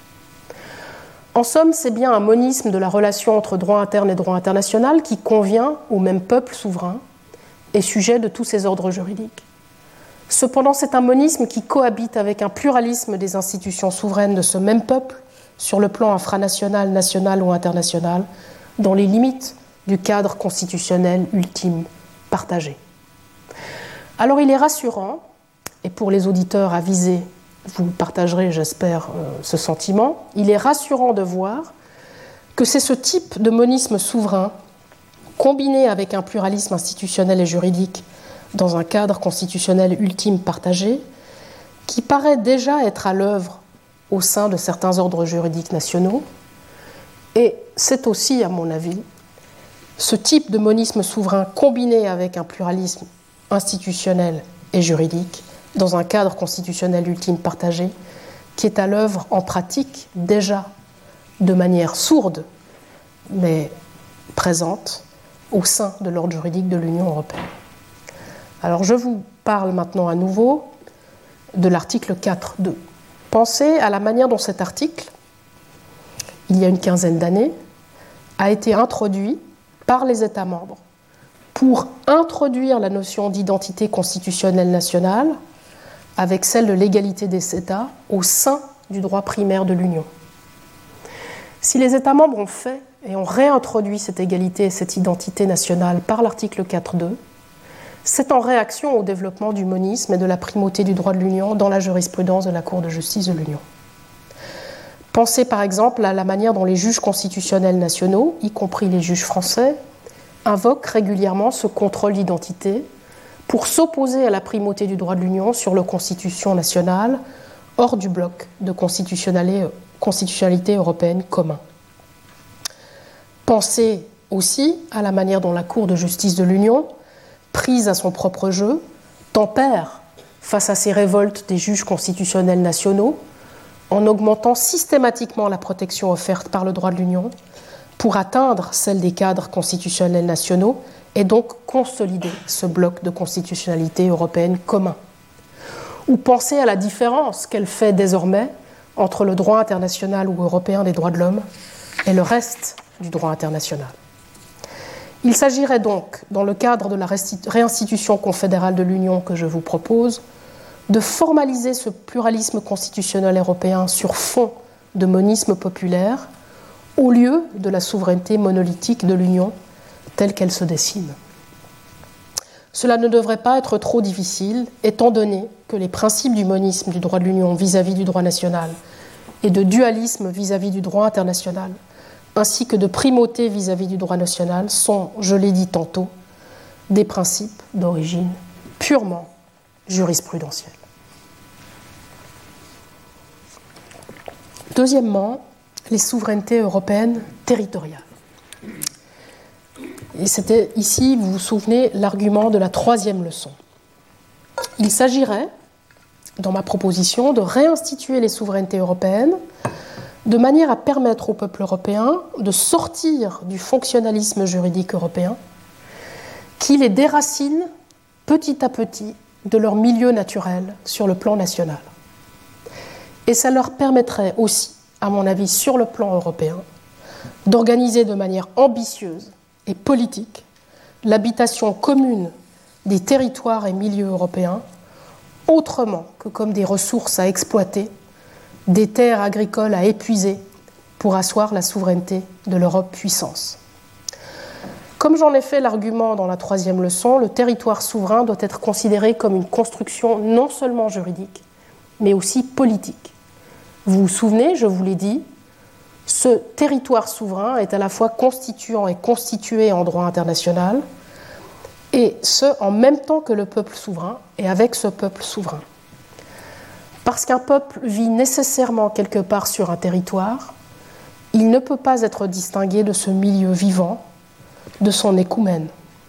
En somme, c'est bien un monisme de la relation entre droit interne et droit international qui convient au même peuple souverain et sujet de tous ses ordres juridiques. Cependant, c'est un monisme qui cohabite avec un pluralisme des institutions souveraines de ce même peuple sur le plan infranational, national ou international, dans les limites du cadre constitutionnel ultime partagé. Alors il est rassurant, et pour les auditeurs avisés, vous partagerez, j'espère, ce sentiment, il est rassurant de voir que c'est ce type de monisme souverain, combiné avec un pluralisme institutionnel et juridique dans un cadre constitutionnel ultime partagé, qui paraît déjà être à l'œuvre au sein de certains ordres juridiques nationaux. Et c'est aussi, à mon avis, ce type de monisme souverain combiné avec un pluralisme institutionnel et juridique dans un cadre constitutionnel ultime partagé qui est à l'œuvre en pratique déjà de manière sourde mais présente au sein de l'ordre juridique de l'Union européenne. Alors je vous parle maintenant à nouveau de l'article 4.2. Pensez à la manière dont cet article, il y a une quinzaine d'années, a été introduit par les États membres pour introduire la notion d'identité constitutionnelle nationale avec celle de l'égalité des États au sein du droit primaire de l'Union. Si les États membres ont fait et ont réintroduit cette égalité et cette identité nationale par l'article 4.2, c'est en réaction au développement du monisme et de la primauté du droit de l'Union dans la jurisprudence de la Cour de justice de l'Union. Pensez par exemple à la manière dont les juges constitutionnels nationaux, y compris les juges français, invoquent régulièrement ce contrôle d'identité pour s'opposer à la primauté du droit de l'Union sur les constitutions nationales hors du bloc de constitutionnalité européenne commun. Pensez aussi à la manière dont la Cour de justice de l'Union, prise à son propre jeu, tempère face à ces révoltes des juges constitutionnels nationaux, en augmentant systématiquement la protection offerte par le droit de l'Union pour atteindre celle des cadres constitutionnels nationaux et donc consolider ce bloc de constitutionnalité européenne commun. Ou penser à la différence qu'elle fait désormais entre le droit international ou européen des droits de l'homme et le reste du droit international. Il s'agirait donc, dans le cadre de la réinstitution confédérale de l'Union que je vous propose, de formaliser ce pluralisme constitutionnel européen sur fond de monisme populaire au lieu de la souveraineté monolithique de l'Union telle qu'elle se dessine. Cela ne devrait pas être trop difficile, étant donné que les principes du monisme du droit de l'Union vis-à-vis du droit national et de dualisme vis-à-vis du droit international, ainsi que de primauté vis-à-vis du droit national, sont, je l'ai dit tantôt, des principes d'origine purement jurisprudentielle. Deuxièmement, les souverainetés européennes territoriales. Et c'était ici, vous vous souvenez, l'argument de la troisième leçon. Il s'agirait, dans ma proposition, de réinstituer les souverainetés européennes de manière à permettre au peuple européen de sortir du fonctionnalisme juridique européen qui les déracine petit à petit de leur milieu naturel sur le plan national. Et ça leur permettrait aussi, à mon avis, sur le plan européen, d'organiser de manière ambitieuse et politique l'habitation commune des territoires et milieux européens, autrement que comme des ressources à exploiter, des terres agricoles à épuiser pour asseoir la souveraineté de l'Europe puissance. Comme j'en ai fait l'argument dans la troisième leçon, le territoire souverain doit être considéré comme une construction non seulement juridique, mais aussi politique. Vous vous souvenez, je vous l'ai dit, ce territoire souverain est à la fois constituant et constitué en droit international, et ce, en même temps que le peuple souverain et avec ce peuple souverain. Parce qu'un peuple vit nécessairement quelque part sur un territoire, il ne peut pas être distingué de ce milieu vivant, de son écoumène.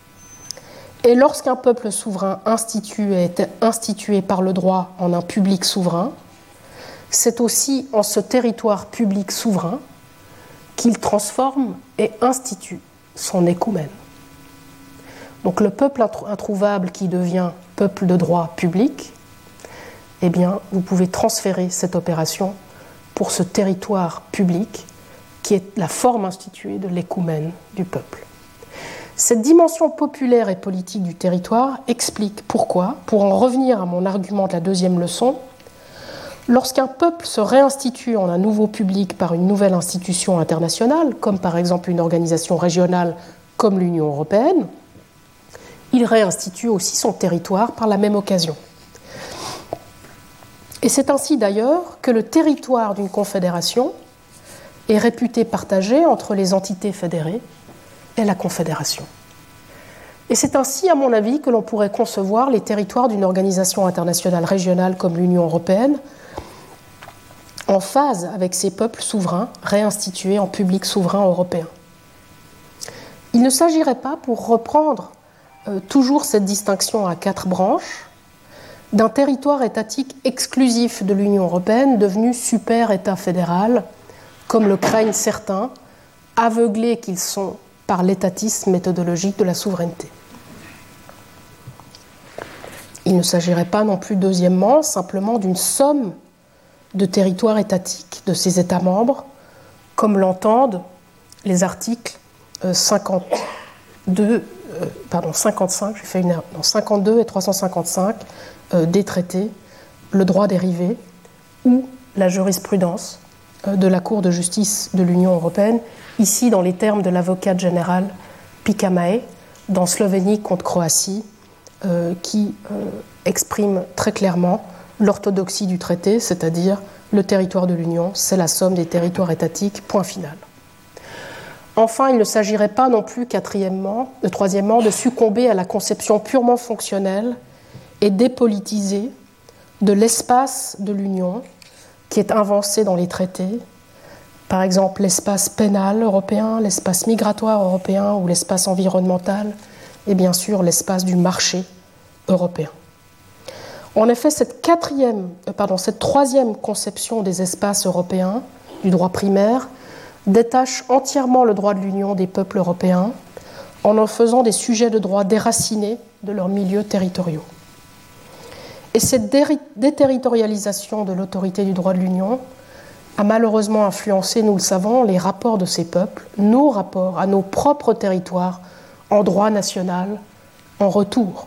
Et lorsqu'un peuple souverain est institué par le droit en un public souverain, c'est aussi en ce territoire public souverain qu'il transforme et institue son écoumène. Donc le peuple introuvable qui devient peuple de droit public, eh bien, vous pouvez transférer cette opération pour ce territoire public qui est la forme instituée de l'écoumène du peuple. Cette dimension populaire et politique du territoire explique pourquoi, pour en revenir à mon argument de la deuxième leçon, lorsqu'un peuple se réinstitue en un nouveau public par une nouvelle institution internationale, comme par exemple une organisation régionale comme l'Union européenne, il réinstitue aussi son territoire par la même occasion. Et c'est ainsi d'ailleurs que le territoire d'une confédération est réputé partagé entre les entités fédérées et la confédération. Et c'est ainsi, à mon avis, que l'on pourrait concevoir les territoires d'une organisation internationale régionale comme l'Union européenne, en phase avec ces peuples souverains réinstitués en public souverain européen. Il ne s'agirait pas, pour reprendre toujours cette distinction à 4 branches, d'un territoire étatique exclusif de l'Union européenne devenu super-État fédéral, comme le craignent certains, aveuglés qu'ils sont par l'étatisme méthodologique de la souveraineté. Il ne s'agirait pas non plus, deuxièmement, simplement d'une somme de territoires étatiques de ces États membres, comme l'entendent les articles 55, j'ai fait une erreur, 52 et 355 des traités, le droit dérivé ou la jurisprudence de la Cour de justice de l'Union européenne, ici dans les termes de l'avocate générale Pikamae, dans Slovénie contre Croatie, qui exprime très clairement l'orthodoxie du traité, c'est-à-dire le territoire de l'Union, c'est la somme des territoires étatiques, point final. Enfin, il ne s'agirait pas non plus, troisièmement, de succomber à la conception purement fonctionnelle et dépolitisée de l'espace de l'Union qui est avancé dans les traités, par exemple l'espace pénal européen, l'espace migratoire européen ou l'espace environnemental, et bien sûr l'espace du marché européen. En effet, cette troisième conception des espaces européens, du droit primaire, détache entièrement le droit de l'Union des peuples européens en faisant des sujets de droit déracinés de leurs milieux territoriaux. Et cette déterritorialisation de l'autorité du droit de l'Union a malheureusement influencé, nous le savons, les rapports de ces peuples, nos rapports à nos propres territoires en droit national en retour.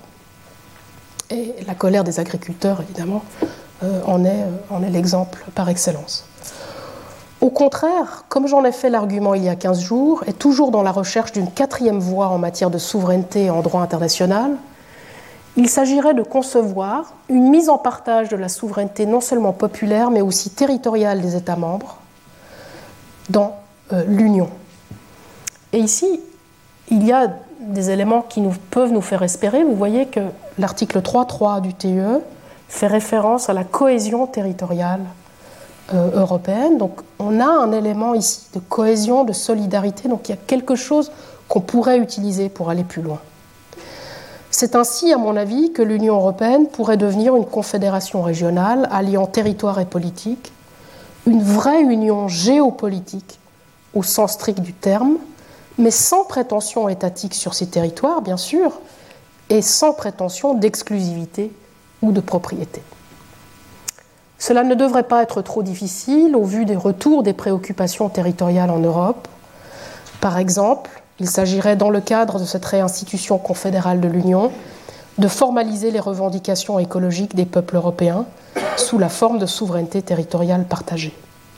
Et la colère des agriculteurs, évidemment, en est l'exemple par excellence. Au contraire, comme j'en ai fait l'argument il y a 15 jours, et toujours dans la recherche d'une quatrième voie en matière de souveraineté en droit international, il s'agirait de concevoir une mise en partage de la souveraineté non seulement populaire, mais aussi territoriale des États membres dans l'Union. Et ici, il y a des éléments qui peuvent nous faire espérer. Vous voyez que l'article 3.3 du TUE fait référence à la cohésion territoriale européenne. Donc on a un élément ici de cohésion, de solidarité. Donc il y a quelque chose qu'on pourrait utiliser pour aller plus loin. C'est ainsi, à mon avis, que l'Union européenne pourrait devenir une confédération régionale alliant territoire et politique, une vraie union géopolitique au sens strict du terme, mais sans prétention étatique sur ces territoires, bien sûr, et sans prétention d'exclusivité ou de propriété. Cela ne devrait pas être trop difficile au vu des retours des préoccupations territoriales en Europe. Par exemple, il s'agirait, dans le cadre de cette réinstitution confédérale de l'Union, de formaliser les revendications écologiques des peuples européens sous la forme de souveraineté territoriale partagée.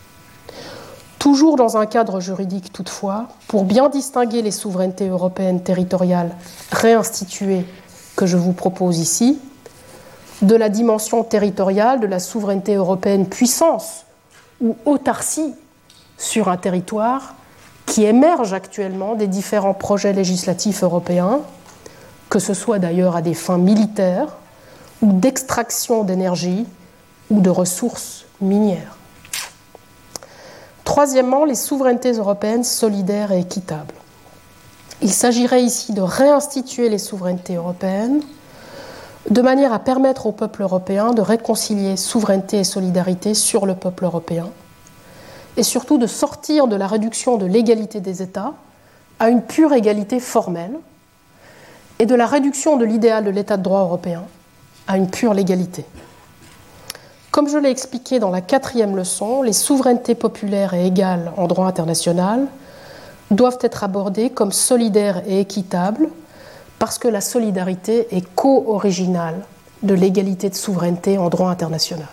Toujours dans un cadre juridique toutefois, pour bien distinguer les souverainetés européennes territoriales réinstituées que je vous propose ici, de la dimension territoriale de la souveraineté européenne puissance ou autarcie sur un territoire qui émerge actuellement des différents projets législatifs européens, que ce soit d'ailleurs à des fins militaires ou d'extraction d'énergie ou de ressources minières. Troisièmement, les souverainetés européennes solidaires et équitables. Il s'agirait ici de réinstituer les souverainetés européennes de manière à permettre au peuple européen de réconcilier souveraineté et solidarité sur le peuple européen, et surtout de sortir de la réduction de l'égalité des États à une pure égalité formelle, et de la réduction de l'idéal de l'État de droit européen à une pure légalité. Comme je l'ai expliqué dans la 4e leçon, les souverainetés populaires et égales en droit international doivent être abordées comme solidaires et équitables parce que la solidarité est co-originale de l'égalité de souveraineté en droit international.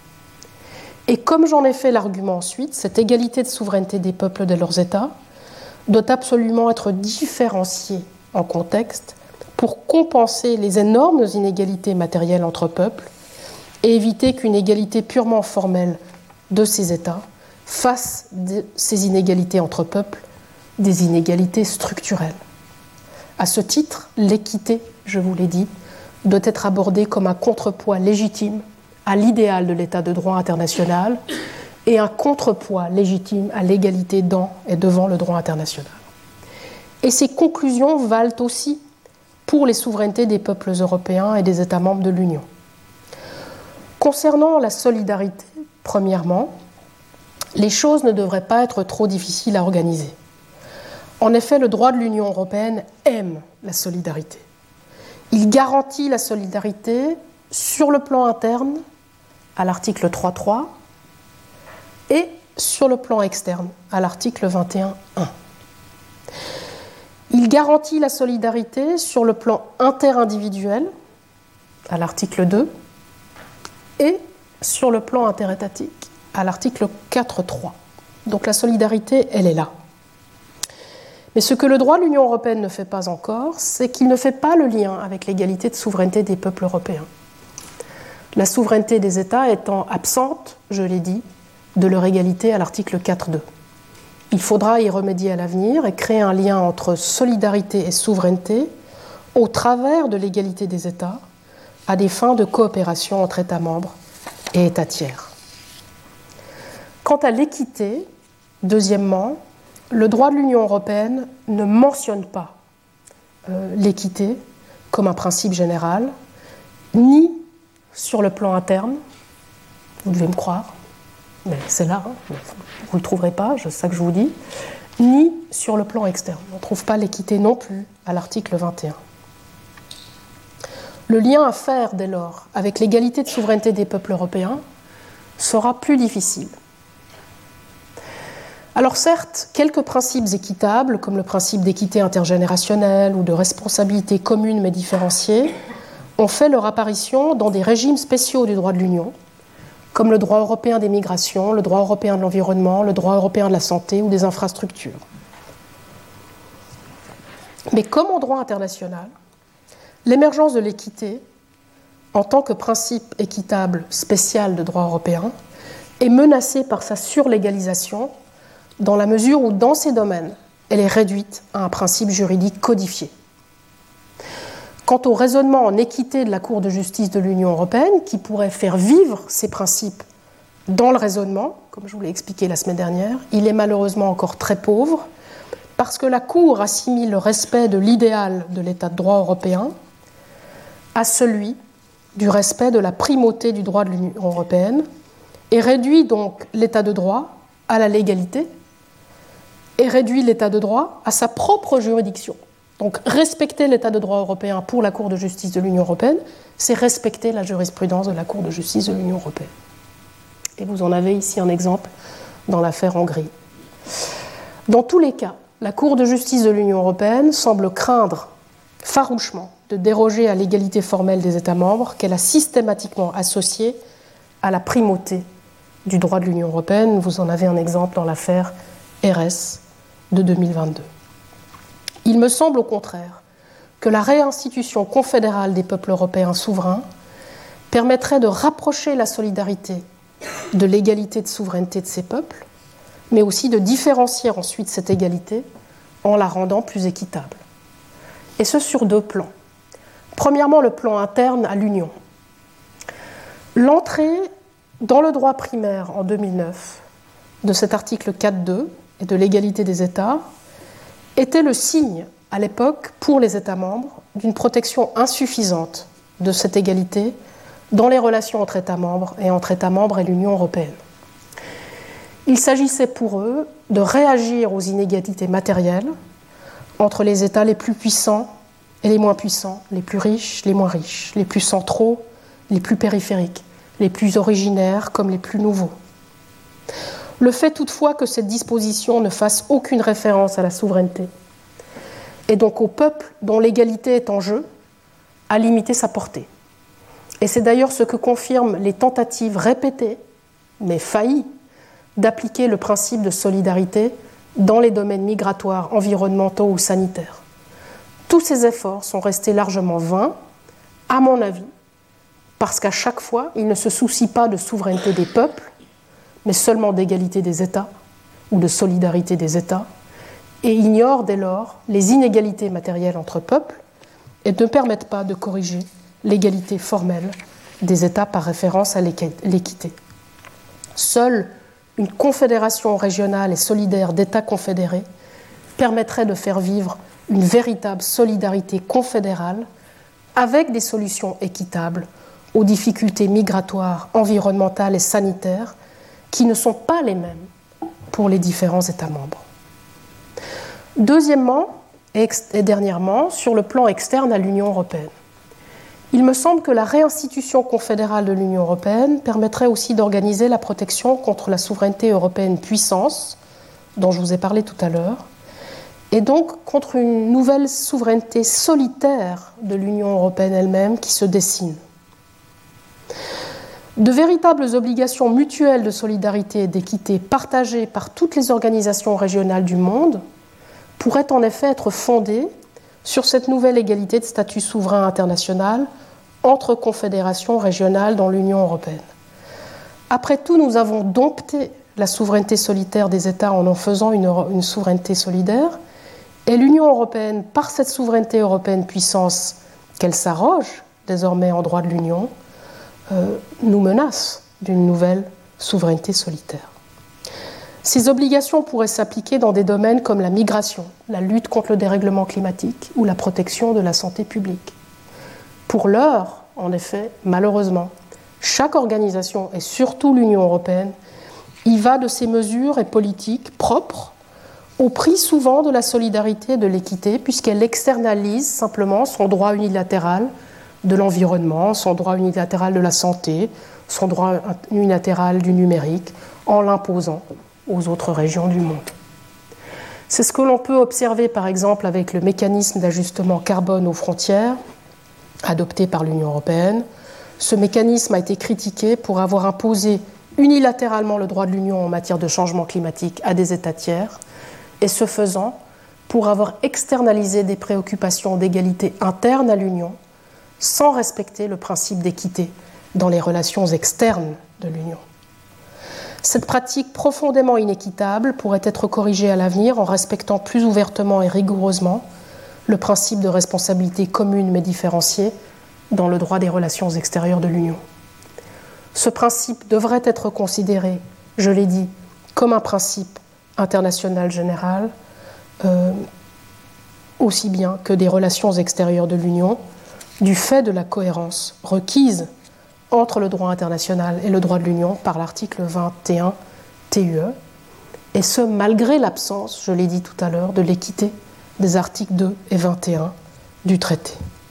Et comme j'en ai fait l'argument ensuite, cette égalité de souveraineté des peuples de leurs États doit absolument être différenciée en contexte pour compenser les énormes inégalités matérielles entre peuples et éviter qu'une égalité purement formelle de ces États fasse de ces inégalités entre peuples des inégalités structurelles. À ce titre, l'équité, je vous l'ai dit, doit être abordée comme un contrepoids légitime à l'idéal de l'État de droit international et un contrepoids légitime à l'égalité dans et devant le droit international. Et ces conclusions valent aussi pour les souverainetés des peuples européens et des États membres de l'Union. Concernant la solidarité, premièrement, les choses ne devraient pas être trop difficiles à organiser. En effet, le droit de l'Union européenne aime la solidarité. Il garantit la solidarité sur le plan interne, à l'article 3.3, et sur le plan externe, à l'article 21.1. Il garantit la solidarité sur le plan interindividuel, à l'article 2, et sur le plan interétatique, à l'article 4.3. Donc la solidarité, elle est là. Mais ce que le droit de l'Union européenne ne fait pas encore, c'est qu'il ne fait pas le lien avec l'égalité de souveraineté des peuples européens. La souveraineté des États étant absente, je l'ai dit, de leur égalité à l'article 4.2. Il faudra y remédier à l'avenir et créer un lien entre solidarité et souveraineté au travers de l'égalité des États à des fins de coopération entre États membres et États tiers. Quant à l'équité, deuxièmement, le droit de l'Union européenne ne mentionne pas l'équité comme un principe général, ni sur le plan interne, vous devez me croire, mais c'est là, hein, vous ne le trouverez pas, c'est ça que je vous dis, ni sur le plan externe. On ne trouve pas l'équité non plus à l'article 21. Le lien à faire dès lors avec l'égalité de souveraineté des peuples européens sera plus difficile. Alors certes, quelques principes équitables, comme le principe d'équité intergénérationnelle ou de responsabilité commune mais différenciée, ont fait leur apparition dans des régimes spéciaux du droit de l'Union, comme le droit européen des migrations, le droit européen de l'environnement, le droit européen de la santé ou des infrastructures. Mais comme en droit international, l'émergence de l'équité, en tant que principe équitable spécial de droit européen, est menacée par sa surlégalisation dans la mesure où, dans ces domaines, elle est réduite à un principe juridique codifié. Quant au raisonnement en équité de la Cour de justice de l'Union européenne, qui pourrait faire vivre ces principes dans le raisonnement, comme je vous l'ai expliqué la semaine dernière, il est malheureusement encore très pauvre, parce que la Cour assimile le respect de l'idéal de l'état de droit européen à celui du respect de la primauté du droit de l'Union européenne, et réduit donc l'état de droit à la légalité, et réduit l'état de droit à sa propre juridiction. Donc respecter l'état de droit européen pour la Cour de justice de l'Union européenne, c'est respecter la jurisprudence de la Cour de justice de l'Union européenne. Et vous en avez ici un exemple dans l'affaire Hongrie. Dans tous les cas, la Cour de justice de l'Union européenne semble craindre farouchement de déroger à l'égalité formelle des États membres qu'elle a systématiquement associée à la primauté du droit de l'Union européenne. Vous en avez un exemple dans l'affaire RS de 2022. Il me semble au contraire que la réinstitution confédérale des peuples européens souverains permettrait de rapprocher la solidarité de l'égalité de souveraineté de ces peuples, mais aussi de différencier ensuite cette égalité en la rendant plus équitable. Et ce sur deux plans. Premièrement, le plan interne à l'Union. L'entrée dans le droit primaire en 2009 de cet article 4.2 et de l'égalité des États était le signe, à l'époque, pour les États membres, d'une protection insuffisante de cette égalité dans les relations entre États membres et entre États membres et l'Union européenne. Il s'agissait pour eux de réagir aux inégalités matérielles entre les États les plus puissants et les moins puissants, les plus riches, les moins riches, les plus centraux, les plus périphériques, les plus originaires comme les plus nouveaux. Le fait toutefois que cette disposition ne fasse aucune référence à la souveraineté, et donc au peuple dont l'égalité est en jeu, a limité sa portée. Et c'est d'ailleurs ce que confirment les tentatives répétées, mais faillies, d'appliquer le principe de solidarité dans les domaines migratoires, environnementaux ou sanitaires. Tous ces efforts sont restés largement vains, à mon avis, parce qu'à chaque fois, ils ne se soucient pas de souveraineté des peuples, mais seulement d'égalité des États ou de solidarité des États, et ignorent dès lors les inégalités matérielles entre peuples et ne permettent pas de corriger l'égalité formelle des États par référence à l'équité. Seule une confédération régionale et solidaire d'États confédérés permettrait de faire vivre une véritable solidarité confédérale avec des solutions équitables aux difficultés migratoires, environnementales et sanitaires qui ne sont pas les mêmes pour les différents États membres. Deuxièmement et dernièrement, sur le plan externe à l'Union européenne, il me semble que la réinstitution confédérale de l'Union européenne permettrait aussi d'organiser la protection contre la souveraineté européenne puissance, dont je vous ai parlé tout à l'heure, et donc contre une nouvelle souveraineté solitaire de l'Union européenne elle-même qui se dessine. De véritables obligations mutuelles de solidarité et d'équité partagées par toutes les organisations régionales du monde pourraient en effet être fondées sur cette nouvelle égalité de statut souverain international entre confédérations régionales dans l'Union européenne. Après tout, nous avons dompté la souveraineté solitaire des États en faisant une souveraineté solidaire, et l'Union européenne, par cette souveraineté européenne puissance qu'elle s'arroge désormais en droit de l'Union, nous menace d'une nouvelle souveraineté solitaire. Ces obligations pourraient s'appliquer dans des domaines comme la migration, la lutte contre le dérèglement climatique ou la protection de la santé publique. Pour l'heure, en effet, malheureusement, Chaque organisation, et surtout l'Union européenne, y va de ses mesures et politiques propres, au prix souvent de la solidarité et de l'équité, puisqu'elle externalise simplement son droit unilatéral de l'environnement, son droit unilatéral de la santé, son droit unilatéral du numérique, en l'imposant aux autres régions du monde. C'est ce que l'on peut observer par exemple avec le mécanisme d'ajustement carbone aux frontières adopté par l'Union européenne. Ce mécanisme a été critiqué pour avoir imposé unilatéralement le droit de l'Union en matière de changement climatique à des États tiers, et ce faisant, pour avoir externalisé des préoccupations d'égalité interne à l'Union, sans respecter le principe d'équité dans les relations externes de l'Union. Cette pratique profondément inéquitable pourrait être corrigée à l'avenir en respectant plus ouvertement et rigoureusement le principe de responsabilité commune mais différenciée dans le droit des relations extérieures de l'Union. Ce principe devrait être considéré, je l'ai dit, comme un principe international général, aussi bien que des relations extérieures de l'Union, du fait de la cohérence requise entre le droit international et le droit de l'Union par l'article 21 TUE, et ce malgré l'absence, je l'ai dit tout à l'heure, de l'équité des articles 2 et 21 du traité.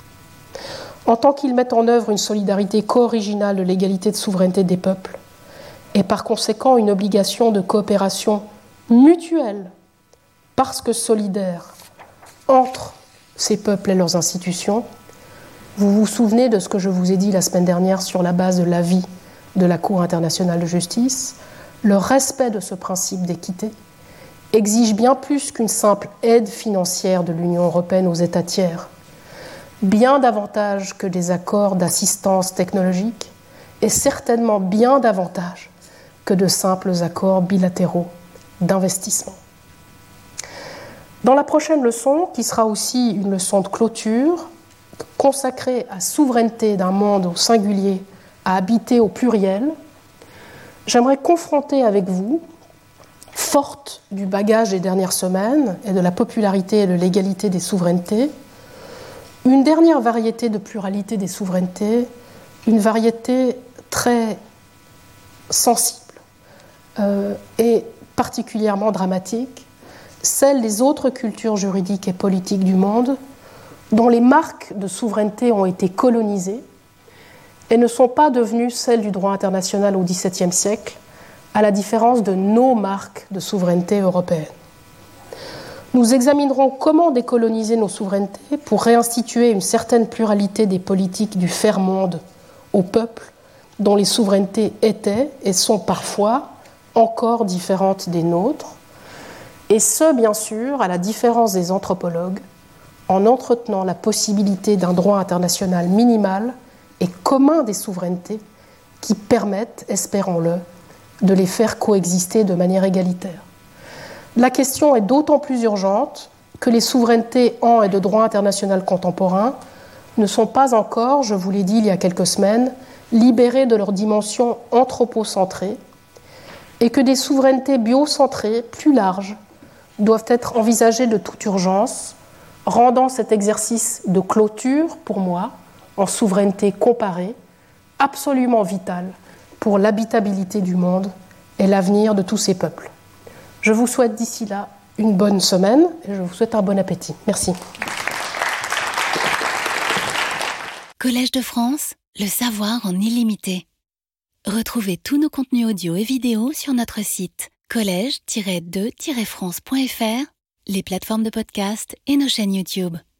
En tant qu'ils mettent en œuvre une solidarité co-originale de l'égalité de souveraineté des peuples, et par conséquent une obligation de coopération mutuelle, parce que solidaire, entre ces peuples et leurs institutions, vous vous souvenez de ce que je vous ai dit la semaine dernière sur la base de l'avis de la Cour internationale de justice. Le respect de ce principe d'équité exige bien plus qu'une simple aide financière de l'Union européenne aux États tiers, bien davantage que des accords d'assistance technologique et certainement bien davantage que de simples accords bilatéraux d'investissement. Dans la prochaine leçon, qui sera aussi une leçon de clôture, consacrée à souveraineté d'un monde au singulier à habiter au pluriel, j'aimerais confronter avec vous, forte du bagage des dernières semaines et de la popularité et de l'égalité des souverainetés, une dernière variété de pluralité des souverainetés, une variété très sensible et particulièrement dramatique, celle des autres cultures juridiques et politiques du monde dont les marques de souveraineté ont été colonisées et ne sont pas devenues celles du droit international au XVIIe siècle, à la différence de nos marques de souveraineté européenne. Nous examinerons comment décoloniser nos souverainetés pour réinstituer une certaine pluralité des politiques du faire-monde aux peuples dont les souverainetés étaient et sont parfois encore différentes des nôtres, et ce, bien sûr, à la différence des anthropologues, en entretenant la possibilité d'un droit international minimal et commun des souverainetés qui permettent, espérons-le, de les faire coexister de manière égalitaire. La question est d'autant plus urgente que les souverainetés en et de droit international contemporain ne sont pas encore, je vous l'ai dit il y a quelques semaines, libérées de leur dimension anthropocentrée et que des souverainetés biocentrées plus larges doivent être envisagées de toute urgence, rendant cet exercice de clôture, pour moi, en souveraineté comparée, absolument vital pour l'habitabilité du monde et l'avenir de tous ces peuples. Je vous souhaite d'ici là une bonne semaine et je vous souhaite un bon appétit. Merci. Collège de France, le savoir en illimité. Retrouvez tous nos contenus audio et vidéo sur notre site collège-2-france.fr, les plateformes de podcast et nos chaînes YouTube.